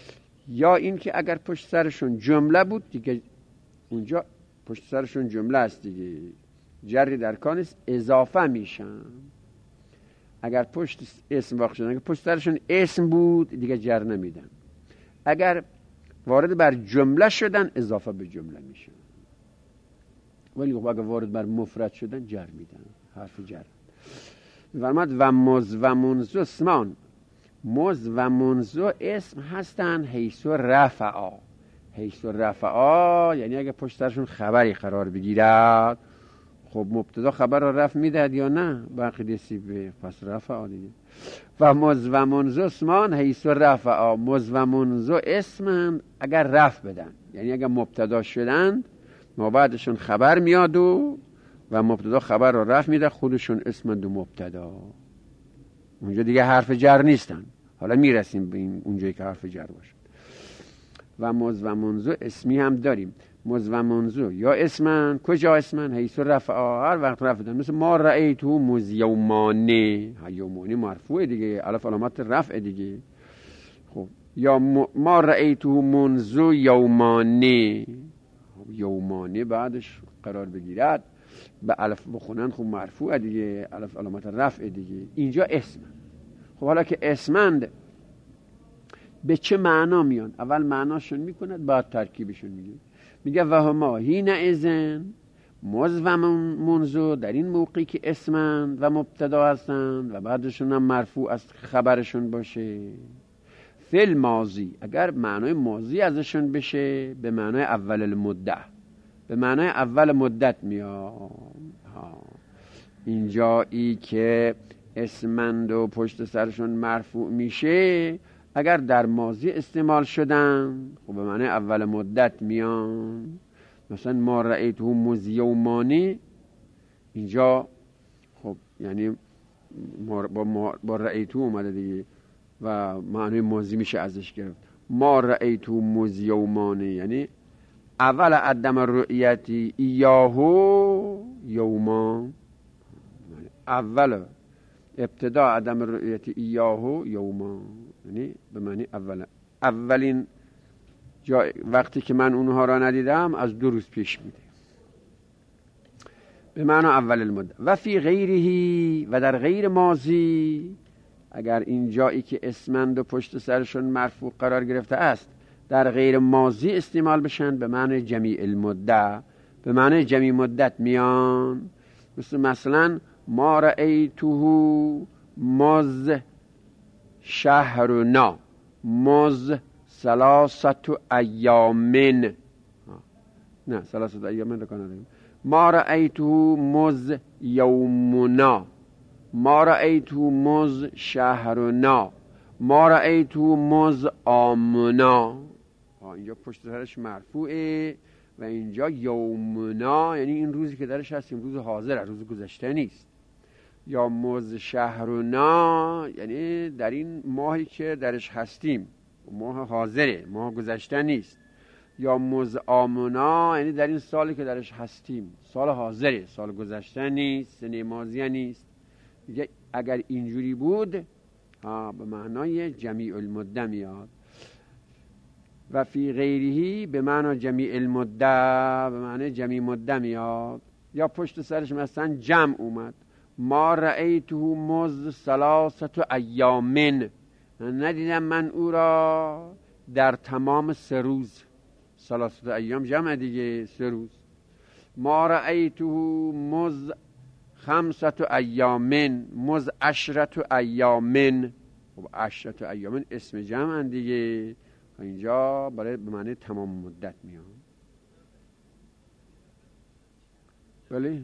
یا این که اگر پشت سرشون جمله بود دیگه اونجا پشت سرشون جمله است دیگه، جری در کار نیست، اضافه میشن. اگر پشت اسم واقع شدن، اگر پشت سرشون اسم بود دیگه جر نمیدن. اگر وارد بر جمله شدن اضافه به جمله میشن، ولی اگر وارد بر مفرد شدن جر میدن، حرف جر. فرمود و مز و منذ اسمان، مز و منذ اسم هستن حیث رفعا. حیث رفعا یعنی اگه پشت سرشون خبری قرار بگیرد، خب مبتدا خبر را رفع میدهد یا نه؟ باقی به پس رفعا دیگه. و مز و منذ اسمان حیث رفعا، مز و منذ اسم اگر رفع بدن، یعنی اگر مبتدا شدند ما بعدشون خبر میاد و مبتدا خبر را رفع میده، خودشون اسمند و مبتدا، اونجا دیگه حرف جر نیستن. حالا میرسیم به این اونجایی که حرف جر باشه. و مز و منذ اسمی هم داریم. مز و منذ یا اسمن، کجا اسمن؟ حیث رفعا، هر وقت رفع دن، مثل ما رأیتو مز یومانه، یومانه مرفوع دیگه، الف علامت رفع دیگه. خب یا ما رأیتو منذ یومانه، یومانه بعدش قرار بگیرد به الف بخونن، خب مرفوع دیگه، الف علامت رفع دیگه، اینجا اسم. خب حالا که اسمند به چه معنا میان؟ اول معناشون میکند بعد ترکیبشون میگه و هما هین اذن مز و منذ، در این موقعی که اسمند و مبتدا هستند و بعدشون هم مرفوع است خبرشون باشه. فی ماضی اگر معنای ماضی ازشون بشه به معنای اول المدت، به معنای اول مدت میاد. اینجایی که اسمند و پشت سرشون مرفوع میشه اگر در ماضی استعمال شدن خب به معنای اول مدت میان. مثلا ما رأیته مز یومانی، اینجا خب یعنی با رأیته اومده دیگه و معنای ماضی میشه ازش گرفت. ما رأیته مز یومانی یعنی اول عدم رؤیتی ایاهو یومان، اول ابتدا عدم رؤیتی ایاهو یومان، یعنی به معنی اولین جا وقتی که من اونها را ندیدم از 2 روز پیش میده، به معنی اول المدت. و فی غیره و در غیر ماضی اگر این جایی که اسمند و پشت سرشون مرفوع قرار گرفته است در غیر ماضی استعمال بشن به معنی جمیع المدت، به معنی جمیع مدت میان. مثلا ما رأیته مز شهرنا مز 3 ایامن، نه 3 ایامن رو کنه. ما رأیته مز یومنا، ما رأیته مز شهرنا، ما رأیته مز آمنا. اینجا پشت سرش مرفوعه و اینجا یومنا یعنی این روزی که درش هستیم، روز حاضر، روز گذشته نیست. یا مز شهرنا یعنی در این ماهی که درش هستیم، ماه حاضره، ماه گذشته نیست. یا مز آمنا یعنی در این سالی که درش هستیم، سال حاضره، سال گذشته نیست، سنه ماضیه نیست. اگر اینجوری بود به معنای جمیع المدت میاد. و فی غیره به معنی جمیع المدت، به معنی جمیع مدت میاد. یا پشت سرش مثلا جمع اومد، ما رأیته مز 3 ایامن، ندیدم من او را در تمام 3 روز. 3 ایام جمع دیگه، 3 روز. ما رأیته مز 5 ایامن مز 10 ایامن، خب 10 ایامن اسم جمع دیگه، اینجا برای به معنی تمام مدت میان. بله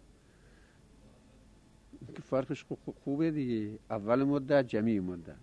که فرقش خوبه دیگه، اول مدت جمیع مدت.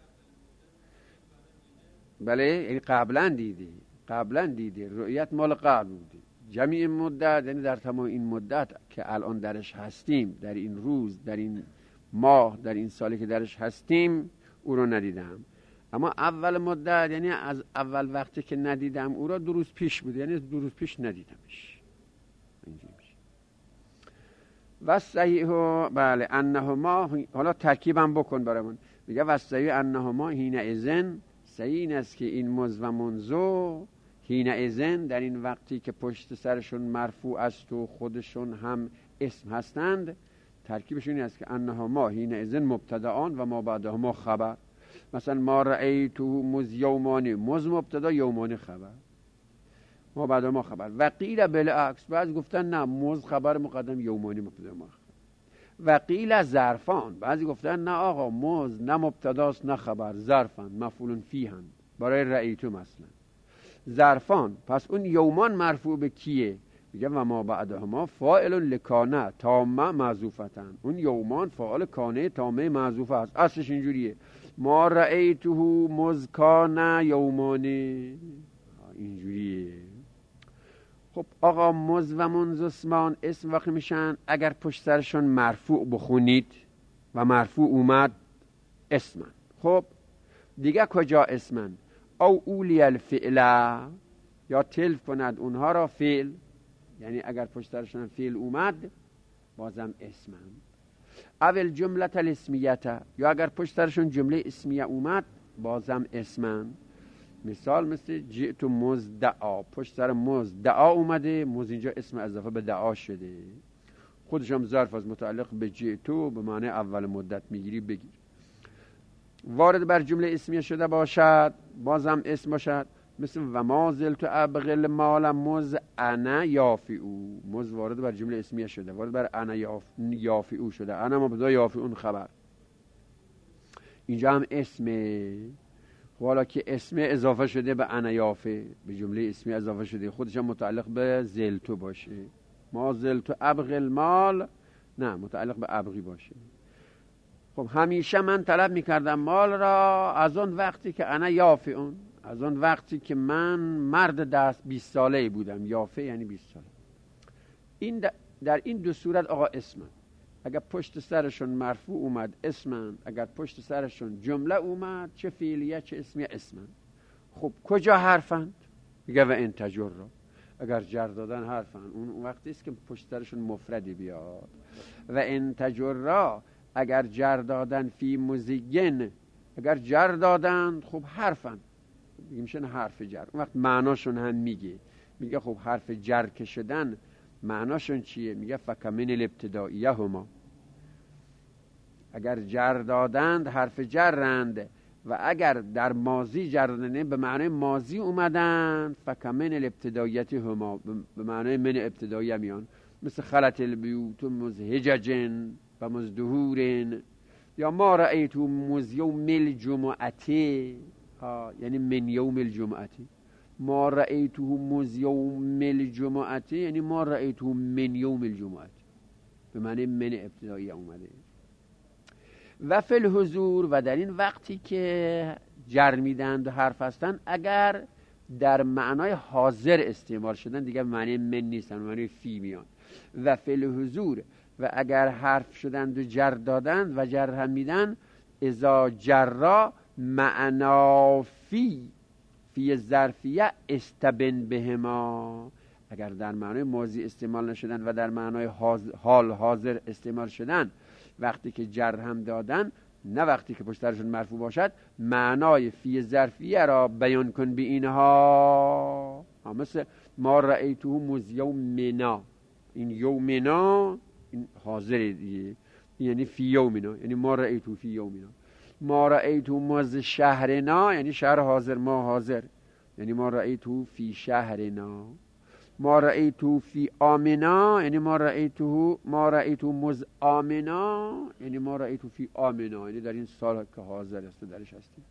بله یعنی قبلا دیدی رؤیت مال قبل بودی. جمیع مدت یعنی در تمام این مدت که الان درش هستیم، در این روز، در این ماه، در این سالی که درش هستیم او رو ندیدم. اما اول مدت یعنی از اول وقتی که ندیدم او را 2 روز پیش بود، یعنی 2 روز پیش ندیدمش. اینجوری میشه. و صحیح بله انهما، حالا ترکیبم بکن برامون. میگه و صحیح انهما حین اذن صحیح این است که این مز و منزو حین اذن در این وقتی که پشت سرشون مرفوع است و خودشون هم اسم هستند، ترکیبشون این است که انها ما حین اذن مبتدآن و ما بعدها ما خبر. مثلا ما رأیتو مز یومانی، مز مبتدا یومانی خبر، ما بعدها ما خبر. و قیل بالعکس، بعضی گفتن نه مز خبر مقدم یومانی مبتدا ما خبر. و قیل ظرفان، بعضی گفتن نه آقا مز نه مبتداست نه خبر، ظرفن مفعول فیهن برای رأیتو مثلا ظرفان. پس اون یومان مرفوع به کیه؟ میگه و ما بعدها ما فاعل لکانه تامه معذوفتن، اون یومان فاعل کانه تامه معذوفه است. اصلش اینجوریه ما رأیته مزکانه یومانی، اینجوریه. خب آقا مز و منز اسمان اسم وقتی میشن اگر پشت سرشون مرفوع بخونید و مرفوع اومد اسمن. خب دیگه کجا اسمن؟ او اولی الفعل، یا تلف کند اونها را فعل، یعنی اگر پشت سرشون فعل اومد بازم اسمن. اول جمله الاسمیته، یا اگر پشت سرشون جمله اسمیه اومد بازم اسمن. مثال مثل جئت مزدعا، پشت سر مزدعا اومده، مز اینجا اسم اضافه به دعا شده، خودش هم ظرف از متعلق به جئتو به معنی اول مدت میگیری بگیر. وارد بر جمله اسمیه شده باشد بازم اسم باشد، مثل و ما زلت ابغل مال مز انا یافعو، مز وارد بر جمله اسمیه شده، وارد بر انا یافعو شده، انا مبتدا یافعون خبر، اینجا هم اسمه. حالا که اسم اضافه شده به انا یافع، به جمله اسمی اضافه شده، خودش هم متعلق به زلتو باشه. ما زلتو ابغل مال، نه متعلق به ابغی باشه. خب همیشه من طلب میکردم مال را از اون وقتی که انا یافعون، از اون وقتی که من مرد دست 20 ساله بودم. یافع یعنی 20 ساله. این در این دو صورت آقا اسمن. اگر پشت سرشون مرفوع اومد اسمن، اگر پشت سرشون جمله اومد چه فعلیه چه اسمیه اسمن. خب کجا حرفند؟ میگه و ان تجر، اگر جر دادن حرفند، اون وقتی است که پشت سرشون مفردی بیاد. و ان تجر، اگر جر دادن فی مزین، اگر جر دادن خب حرفند، میشه حرف جر. اون وقت معناشون هم میگه خب حرف جر که شدن معناشون چیه؟ میگه فکمن الابتدائیه هما، اگر جر دادند حرف جرند و اگر در ماضی جر دادن به معنی ماضی اومدن فکمن الابتدائیت هما، به معنی من ابتدائیه میان، مثل خلط البیوت مزهججن و مزدهورن، یا ما رأیتو مز یوم الجمعتی، یعنی من یوم الجمعتی. ما رأیته مز یوم الجمعتی یعنی ما رأیته من یوم الجمعتی، به معنی من ابتدایی اومده. و فی الحضور، و در این وقتی که جر میدن و حرف هستن اگر در معنای حاضر استعمال شدن دیگه معنی من نیستن، معنی فی میان. و فی الحضور، و اگر حرف شدند و جر دادند و جر هم میدن، اذا جرا معنا فی ظرفیه استبن بهما، اگر در معنای ماضی استعمال نشدن و در معنای حال حاضر استعمال شدن، وقتی که جر هم دادن نه وقتی که پشترشون مرفوع باشد، معنای فی ظرفیه را بیان کن به اینها. مثل ما رأیته مز یومنا، این یومنا این حاضره دیگه، یعنی فی یومنا، یعنی ما رأیته فی یومنا. ما رأیته مز شهرنا یعنی شهر حاضر، ما حاضر، یعنی ما رأیته فی شهرنا. ما رأیته فی آمنا یعنی ما رأیته مز آمنا، یعنی ما رأیته فی آمنا، یعنی در این سال که حاضر است درش هستیم.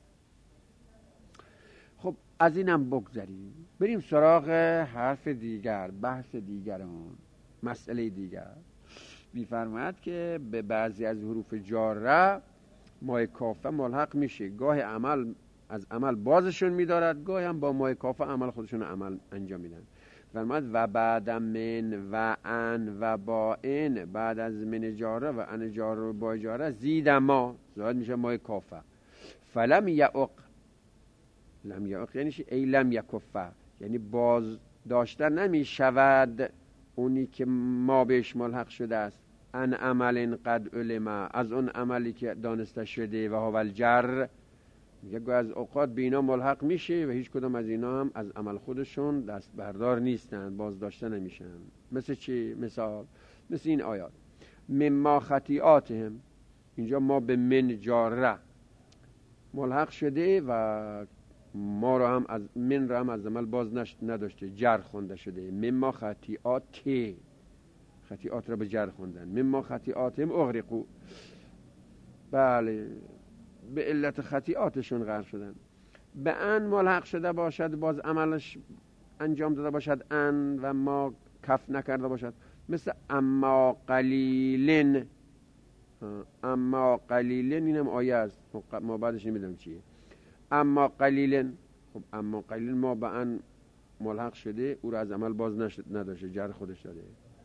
خب از اینم بگذاریم، بریم سراغ حرف دیگر، بحث دیگران، مسئله دیگر. می‌فرماید که به بعضی از حروف جاره مای کافه ملحق میشه، گاه از عمل بازشون میدارد، گاهی هم با مای کافه عمل خودشون عمل انجام میدن. فرماید و بعد من و ان و با ان، بعد از من جاره و ان جاره و با جاره زید ما، زاد میشه مای کافه. فلم یعق، لم یعق یعنی چی؟ ای لم یکفه، یعنی باز داشتن نمیشود اونی که ما بهش ملحق شده است، ان عمل قد علم، از اون عملی که دانسته شده، و هو الجر میگه گاه از اوقات به اینا ملحق میشه و هیچ کدام از اینا هم از عمل خودشون دست بردار نیستن، باز داشته نمیشن. مثل چی؟ مثل این آیات مما خطیئاتهم، اینجا ما به من جاره ملحق شده و ما رو هم از من رو هم از عمل باز نداشته، جر خونده شده. مما خطیئات را به جر خوندن. مما خطیئاتهم اغرقوا، بله به علت خطیئاتشون غرق شدن. به ان ملحق شده باشد، باز عملش انجام داده باشد ان و ما کف نکرده باشد، مثل اما قلیلن. اما قلیلن اینم آیه است، ما بعدش نمیدونم چیه. اما قلیلن، خب اما قلیلن ما به ان ملحق شده، او را از عمل باز نداشته، جر خودش داده.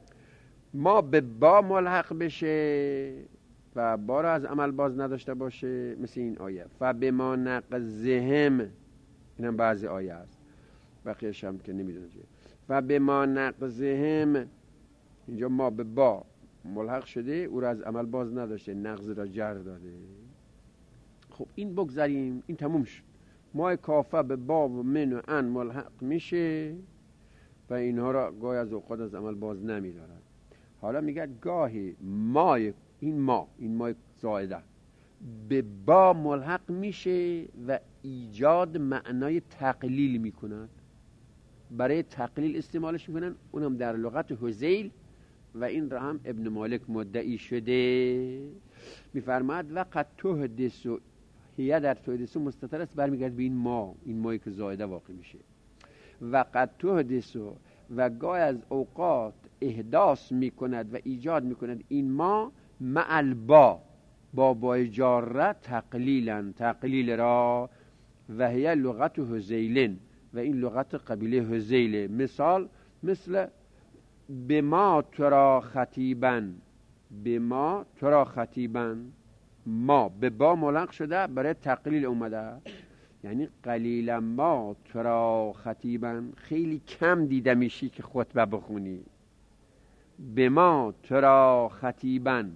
ما به با ملحق بشه و با را از عمل باز نداشته باشه، مثل این آیه فبما نقضهم، اینم بعضی آیه است، بقیه‌اش هم که نمیدونم چیه. فبما نقضهم، اینجا ما به با ملحق شده، او را از عمل باز نداشته، نقض را جر داده. خب این بگذاریم، این تموم شد. ما کافه به با و من و ان ملحق میشه و اینها را گاهی از اوقات از عمل باز نمیدارد. حالا میگه گاهی ما، این ما زائده به با ملحق میشه و ایجاد معنای تقلیل میکند. برای تقلیل استعمالش میکنن، اونم در لغت هذیل و این را هم ابن مالک مدعی شده. میفرماد وقت تحدث هیه در تحدث مستتر است، برمیگرد به این مایی که زائده واقع میشه. وقت تحدث و گاه از اوقات احداث میکند و ایجاد میکند این ما مع البا، با بای جاره تقلیلا، تقلیل را، و هی لغت هذیلن، و این لغت قبیله هذیله. مثل بما ترا خطیبن، بما ترا خطیبن، ما به با ملحق شده برای تقلیل اومده، یعنی قلیلا ما ترا خطیبن، خیلی کم دیده میشی که خطبه بخونی. بما ترا خطیبن،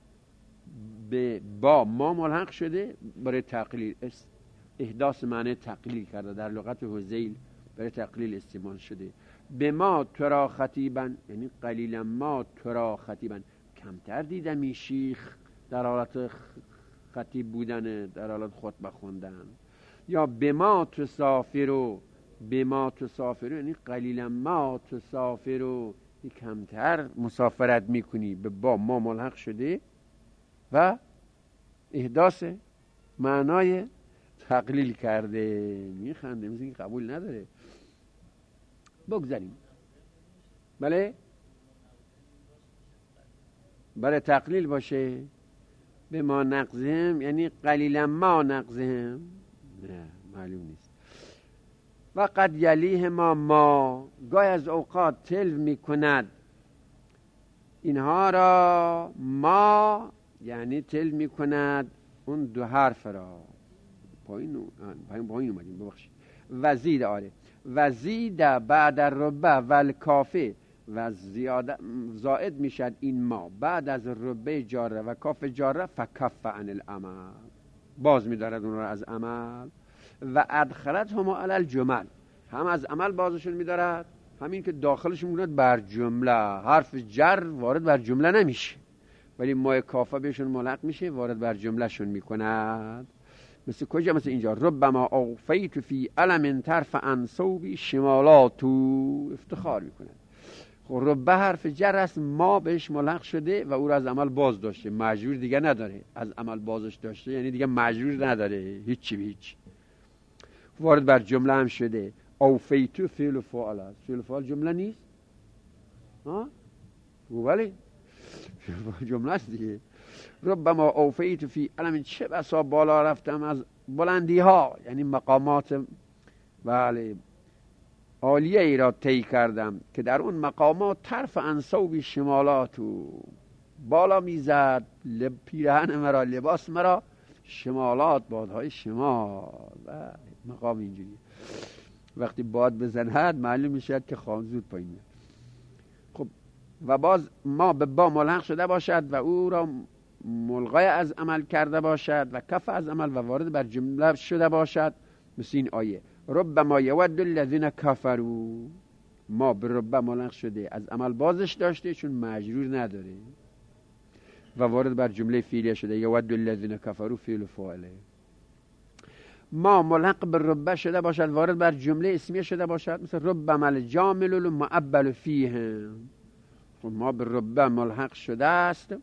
به با ما ملحق شده برای تقلیل، احداث معنی تقلیل کرده، در لغت هذیل برای تقلیل استعمال شده. به ما ترا خطیبن یعنی قلیلا ما ترا خطیبن، کمتر دیده میشی در حالت خطیب بودن، در حالت خطبه خوندن. یا به ما تسافرو، به ما تسافرو یعنی قلیلا ما تسافرو، کمتر مسافرت میکنی، به با ما ملحق شده و احداث معنای تقلیل کرده. میخنده، مثل این قبول نداره. بگذاریم. بله برای تقلیل باشه. به ما نقضهم یعنی قلیلا ما نقضهم، نه معلوم نیست. و قد یلیه ما گاهی از اوقات تلو میکند اینها را، ما یعنی تلو میکند اون دو حرف را. پایین اومدیم، ببخشید. وزید، آره وزید بعد الربه والکافه، و زائد میشد این ما بعد از ربه جاره و کاف جاره، فکف عن العمل، باز میدارد اون را از عمل. و ادخلت هم علی الجمل، هم از عمل بازشون میدارد، همین که داخلشون میدارد بر جمله. حرف جر وارد بر جمله نمیشه، ولی ما کافه بهشون ملحق میشه، وارد بر جمله شون میکند. مثل کجا؟ مثل اینجا ربما اوفیت فی علم طرف عن صوبی شمالاتو، افتخار میکند. خب ربه حرف جر است، ما بهش ملحق شده و او را از عمل باز داشته، مجبور دیگه نداره، از عمل بازش داشته یعنی دیگه مجبور نداره، هیچی به هیچ. وارد بر جمله هم شده. اوفیتو فعل و فاعل است، فعل و فاعل جمله نیست ها؟ ولی جمله است دیگه. ربما اوفیت فی علم، چه بسا بالا رفتم از بلندی ها، یعنی مقامات بله عالیه ای را طی کردم که در اون مقامات طرف انصوب شمالاتو، بالا میزد پیرهن مرا، لباس مرا، شمالات بادهای شمال. مقام اینجوری وقتی باد بزند معلوم میشد که خواهم زود پایین میاد. خب و باز ما به با ملحق شده باشد و او را ملغای از عمل کرده باشد و کف از عمل و وارد بر جمله شده باشد، مثل این آیه ربما یود الذین کفروا، ما به رب ملغ شده از عمل بازش داشته چون مجرور نداره و وارد بر جمله فعلیه شده، یود الذین کفروا فعل و فاعله. ما ملحق به رب شده باشد وارد بر جمله اسمیه شده باشد، مثل ربما الجامل المعبل فیه، ما به رب ملحق شده است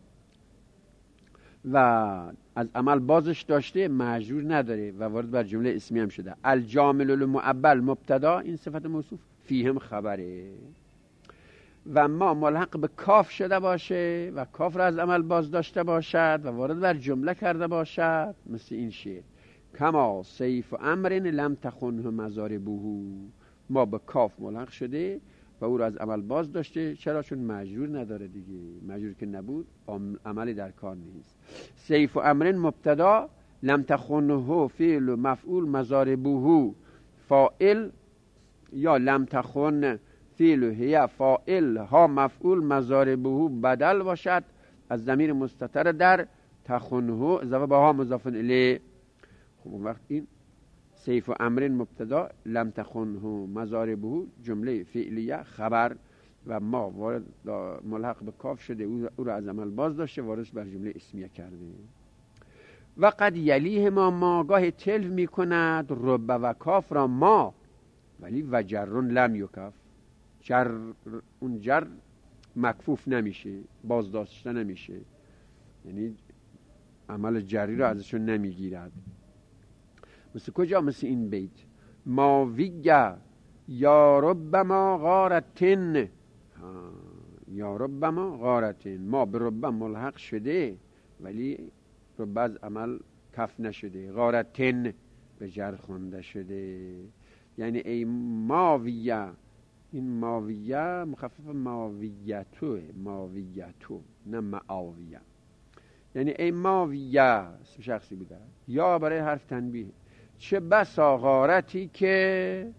و از عمل بازش داشته مجرور نداره و وارد بر جمله اسمی هم شده. الجامل المعبل مبتدا، این صفت موصوف، فیهم خبره. و ما ملحق به کاف شده باشه و کاف را از عمل باز داشته باشد و وارد بر جمله کرده باشد، مثل این شعر کما سیف امر لم تخنه مضاربه، ما به کاف ملحق شده و او را از عمل باز داشته، چرا؟ چون مجرور نداره دیگه، مجرور که نبود عملی در کار نیست. سیف امر مبتدا، لم تخنه فعل و مفعول مضاربه فاعل، یا لم تخن فعل هي فاعل ها مفعول مضاربه بدل باشد از ضمیر مستتر در تخنه اضافه به ها مضاف الیه. خب اون وقت این سیف و امر مبتدا، لم تخنه مضاربه جمله فعلیه خبر و ما وارد ملحق به کاف شده او را از عمل باز داشته وارد بر جمله اسمیه کرده. و قد یلیه ما گاه تلف می کند رب و کاف را ما، ولی و جرون لم یکف، اون جر مکفوف نمیشه، باز داشته نمیشه، یعنی عمل جری را ازشون نمیگیرد. مثل کجا؟ مثل این بیت ما ویگه یا ربما غارتن، یا ربما غارتن، ما به رب ملحق شده ولی رب از عمل کف نشده، غارتن به جر خونده شده. یعنی ای ماویه، این ماویه مخفف ماویتو، ماویتو نه معاویه، یعنی ای ماویه اسم شخصی بوده یا برای حرف تنبیه، چه بسا غارتی که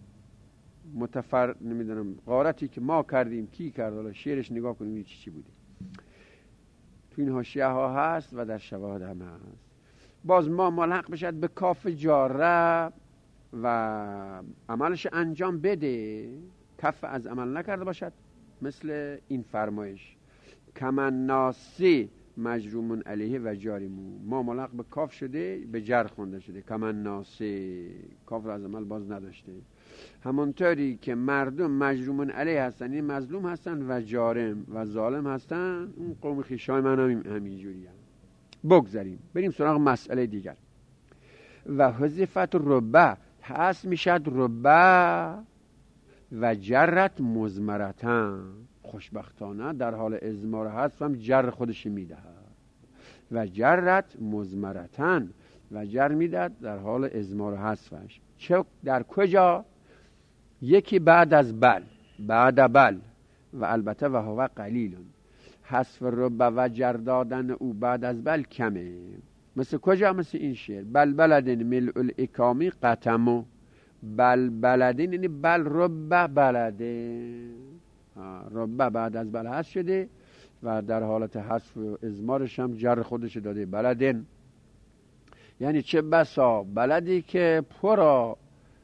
نمیدونم غارتی که ما کردیم کی کرد، حالا شعرش نگاه کنیم چی بوده. تو این حاشیه ها هست و در شواهد هم هست. باز ما ملحق بشد به کاف جاره و عملش انجام بده، کف از عمل نکرده باشد، مثل این فرمایش کمن ناسی مجرومون علیه و جاریمو، ما ملحق به کاف شده به جر خونده شده، کمن ناسی کاف را از عمل باز نداشته. همونطوری که مردم مجرومون علیه هستن، این مظلوم هستن و جارم و ظالم هستن، اون قوم خیشای من همینجوری هم. بگذاریم بریم سراغ مسئله دیگر. و حذفت ربه هست میشد ربه و جرت مزمرتن، خوشبختانه در در ازمار هست هم جر خودش میده و جرت مزمرتن و جر میداد در حال ازمار هستش. چه در کجا؟ یکی بعد از بل، بعد بل و البته و هو قلیلون، حذف رب و جر دادن او بعد از بل کمه. مثل کجا؟ مثل این شعر بل بلدن ملء الاکامی قتمو، بل بلدن یعنی بل رب بلده، رب بعد از بل حذف شده و در حالت حذف و ازمارش هم جر خودش داده بلدن، یعنی چه بسا بلدی که پرا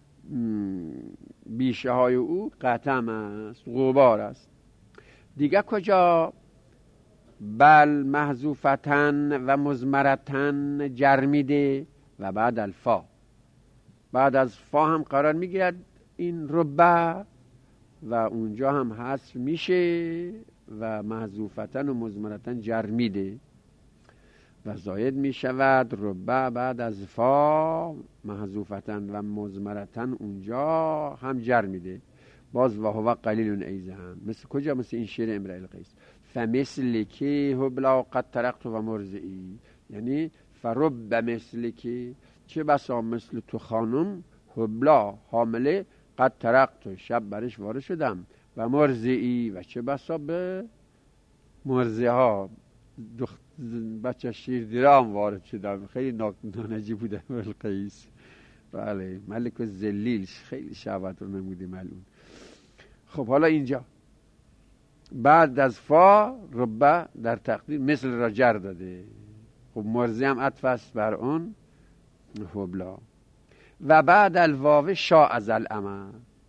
بیشه های او قطم است، غبار است. دیگه کجا؟ بل محذوفتن و مزمرتن جر میده و بعد الفا، بعد از فا هم قرار میگیرد این ربه و اونجا هم حذف میشه و محذوفتن و مزمرتن جر میده و زاید میشود ربه بعد از فا، محذوفتن و مزمرتن اونجا هم جر میده، باز و هو قلیل ایزه هم. مثل کجا؟ مثل این شعر امرئ القیس فمثل که هبلا قد ترقت و مرزئی، یعنی فرب مثل که چه بسا مثل تو خانم هبلا حامله قد ترقت شب برش وارد شدم و مرزئی و چه بسا به مرزه ها بچه شیر درام وارد شدم. خیلی نانجی بوده القیس، بله ملک و زلیل، خیلی شهوت رو نموده ملعون. خب حالا اینجا بعد از فا ربه در تقدیر مثل را جر داده. خب مرزی هم عطف است بر اون حبلا. و بعد الواو شا از العمل.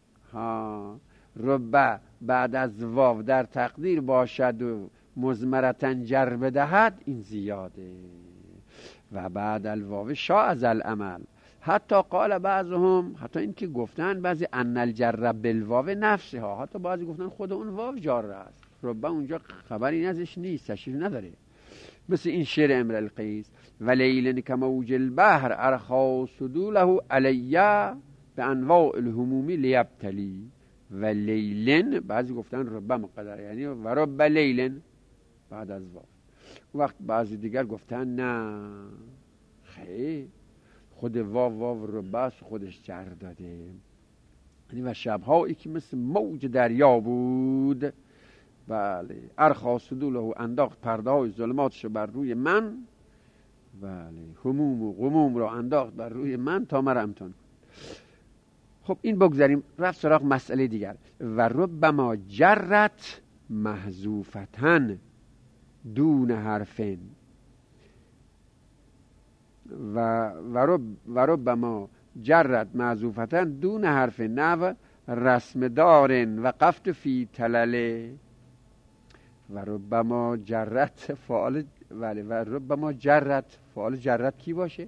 ربه بعد از واو در تقدیر باشد و مضمرتن جر بدهد، این زیاده. و بعد الواو شا از العمل. حتی قال بعضهم، حتی این که گفتن بعضی ان الجر بالواو نفسها، حتی بعضی گفتن خود اون واو جار است، ربه اونجا خبری ازش نیست، تشریف نداره. مثل این شعر امرؤ القیس: و لیل کموج البحر ارخا سدوله علی به انواع الهموم لیبتلی. و لیلن بعضی گفتن ربه مقدر، یعنی و رب لیلن بعد از واو. وقت بعضی دیگر گفتن نه خیلی خود واو ربه است، خودش جر داده. یعنی و شبهایی که مثل موج دریا بود، بله، ارخا سدوله انداخت پرده های ظلماتش بر روی من، بله، هموم و غموم را انداخت بر روی من تا مرا امتحان کن. خب این بگذاریم، رفت سراغ مسئله دیگر. و ربما جرت محذوفتن دون حرفن. و ربما جرت محذوفتن دون حرف نو رسم دارن و قفت فی تلله. و ربما جرت فعال، ولی و ربما جرت فعال جرت کی باشه؟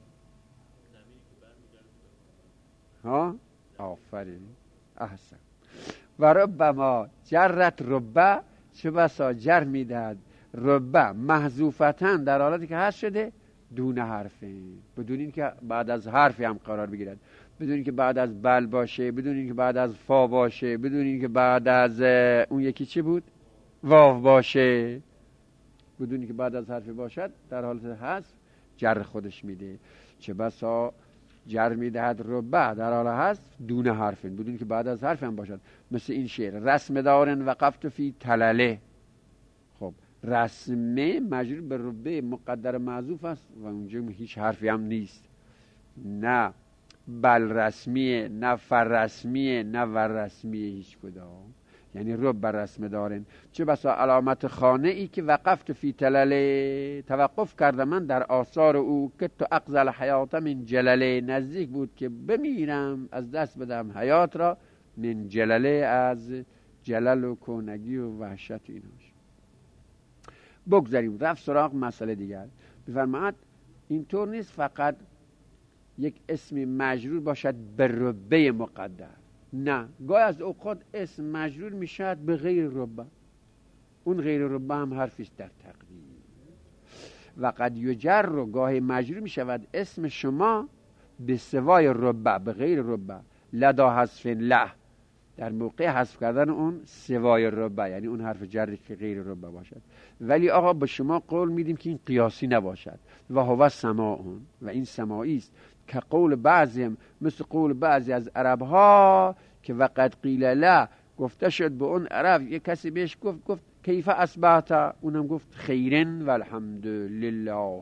ها آفرین، احسن. و ربما جرت ربه، چه بسا جر میدهد ربه محذوفتن در حالتی که هست شده دون حرفی، بدون این که بعد از حرفی هم قرار بگیرد، بدون این که بعد از بل باشه، بدون این که بعد از فا باشه، بدون این که بعد از اون یکی چی بود واو باشه، بدون این که بعد از حرفی باشد، در حالت هست جر خودش میده. چه بسا جر میدهد ربه در حال هست دون حرفین، بدون این که بعد از حرف هم باشد. مثل این شعر: رسم دارن و قفت فی تلله. خب رسمه مجرور به ربه مقدر معذوف است و اونجا هیچ حرفی هم نیست، نه بل رسمیه، نه فر رسمیه، نه ور رسمیه، هیچ کدام. یعنی رب رسم دارن. چه بسا علامت خانه ای که وقفت فی تلله، توقف کرده من در آثار او، که تو اقزل حیات من جلله، نزدیک بود که بمیرم از دست بدم حیات را، من جلله از جلل و کونگی و وحشت ایناش. بگذاریم، رفت سراغ مسئله دیگر. بفرماید اینطور نیست فقط یک اسم مجرور باشد به ربه مقدر، نه، گاهی از اوقات اسم مجرور میشد به غیر ربه، اون غیر ربه هم حرفیست در تقدیر. و قد یجر رو گاهی مجرور میشود اسم شما به سوای ربه، به غیر ربه، لدا حذف له، در موقع حذف کردن اون سوای ربه، یعنی اون حرف جری که غیر ربه باشد. ولی آقا به شما قول میدیم که این قیاسی نباشد. و هو سماعون، و این سماعی است، که قول بعضیم مثل قول بعضی از عرب ها که وقد قیل له، گفته شد به اون عرب، یک کسی بهش گفت کیف اصبحت، اونم گفت خیرن و الحمد لله.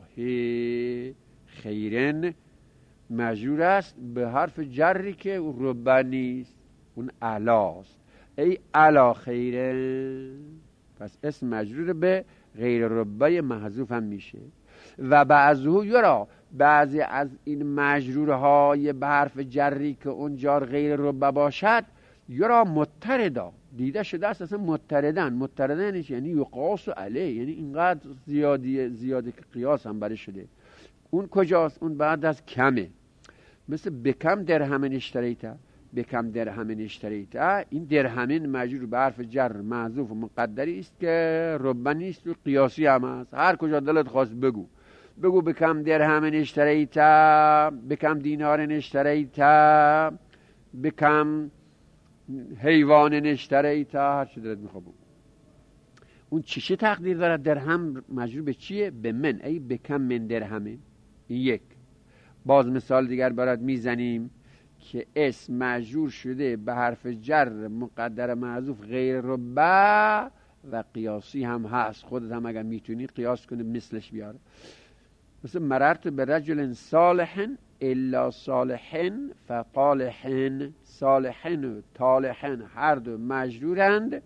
خیرن مجرور است به حرف جری که ربه نیست، اون علاست، ای علا خیرن، پس اسم مجرور به غیر ربه محذوف هم میشه. و بعضه یرا، بعضی از این مجرورهای به حرف جری که اون جار غیر ربه باشد، یرا متردا، دیده شده است اصلا متردن یعنی یقاس علیه، یعنی اینقدر زیاده که قیاس هم برای شده. اون کجاست؟ اون بعد از کمه. مثل بکم درهمن اشتریته، بکم درهمن اشتریته، این درهمن مجرور به حرف جر محذوف و مقدری است که ربه نیست و قیاسی هم است. هر کجا دلت خواست بگو بکم درهمن اشتریته، بکم دینارن اشتریته، بکم حیوان اشتریته، هر چی دلت میخواد بگو. اون چه تقدیر دارد؟ درهم مجرور به چیه؟ به من، ای بکم من درهمن. این یک. باز مثال دیگر برات میزنیم که اسم مجرور شده به حرف جر مقدر محذوف غیر ربه و قیاسی هم هست. خودت هم اگر میتونی قیاس کنی مثلش بیار. مثل مررت به رجل صالح الا صالح فقالحن. صالحن و طالحن هر دو مجرورند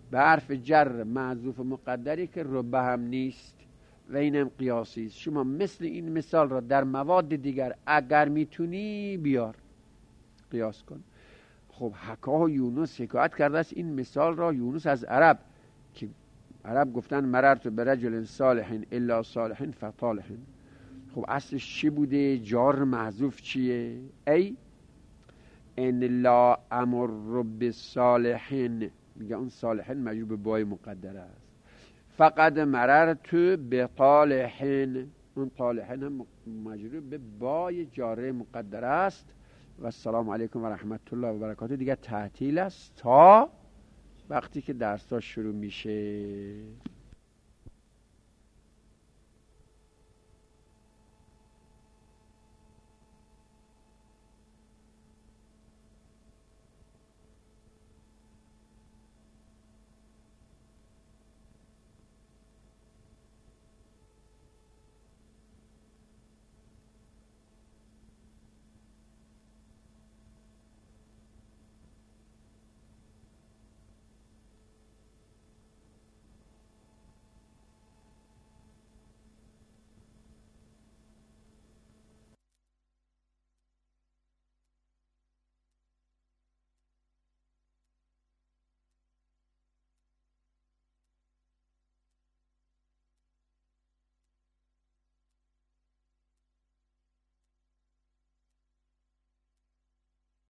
به حرف جر معذوف مقدری که ربه هم نیست و اینم قیاسی است. شما مثل این مثال را در مواد دیگر اگر میتونی بیار قیاس کن. خب حکاه یونس حکایت کرده است این مثال را یونس از عرب که عرب گفتن مررت برجل صالح الا صالح فطالح. خب اصلش چی بوده؟ جار محذوف چیه؟ ای ان لا امر بالصالحین، میگه اون صالحین مجرور به بای مقدر است. فقط مررت بطالحین، اون طالحین هم مجرور به بای جاره مقدر است. و السلام علیکم و رحمت الله و برکاته. دیگه تعطیل است تا وقتی که درس شروع میشه.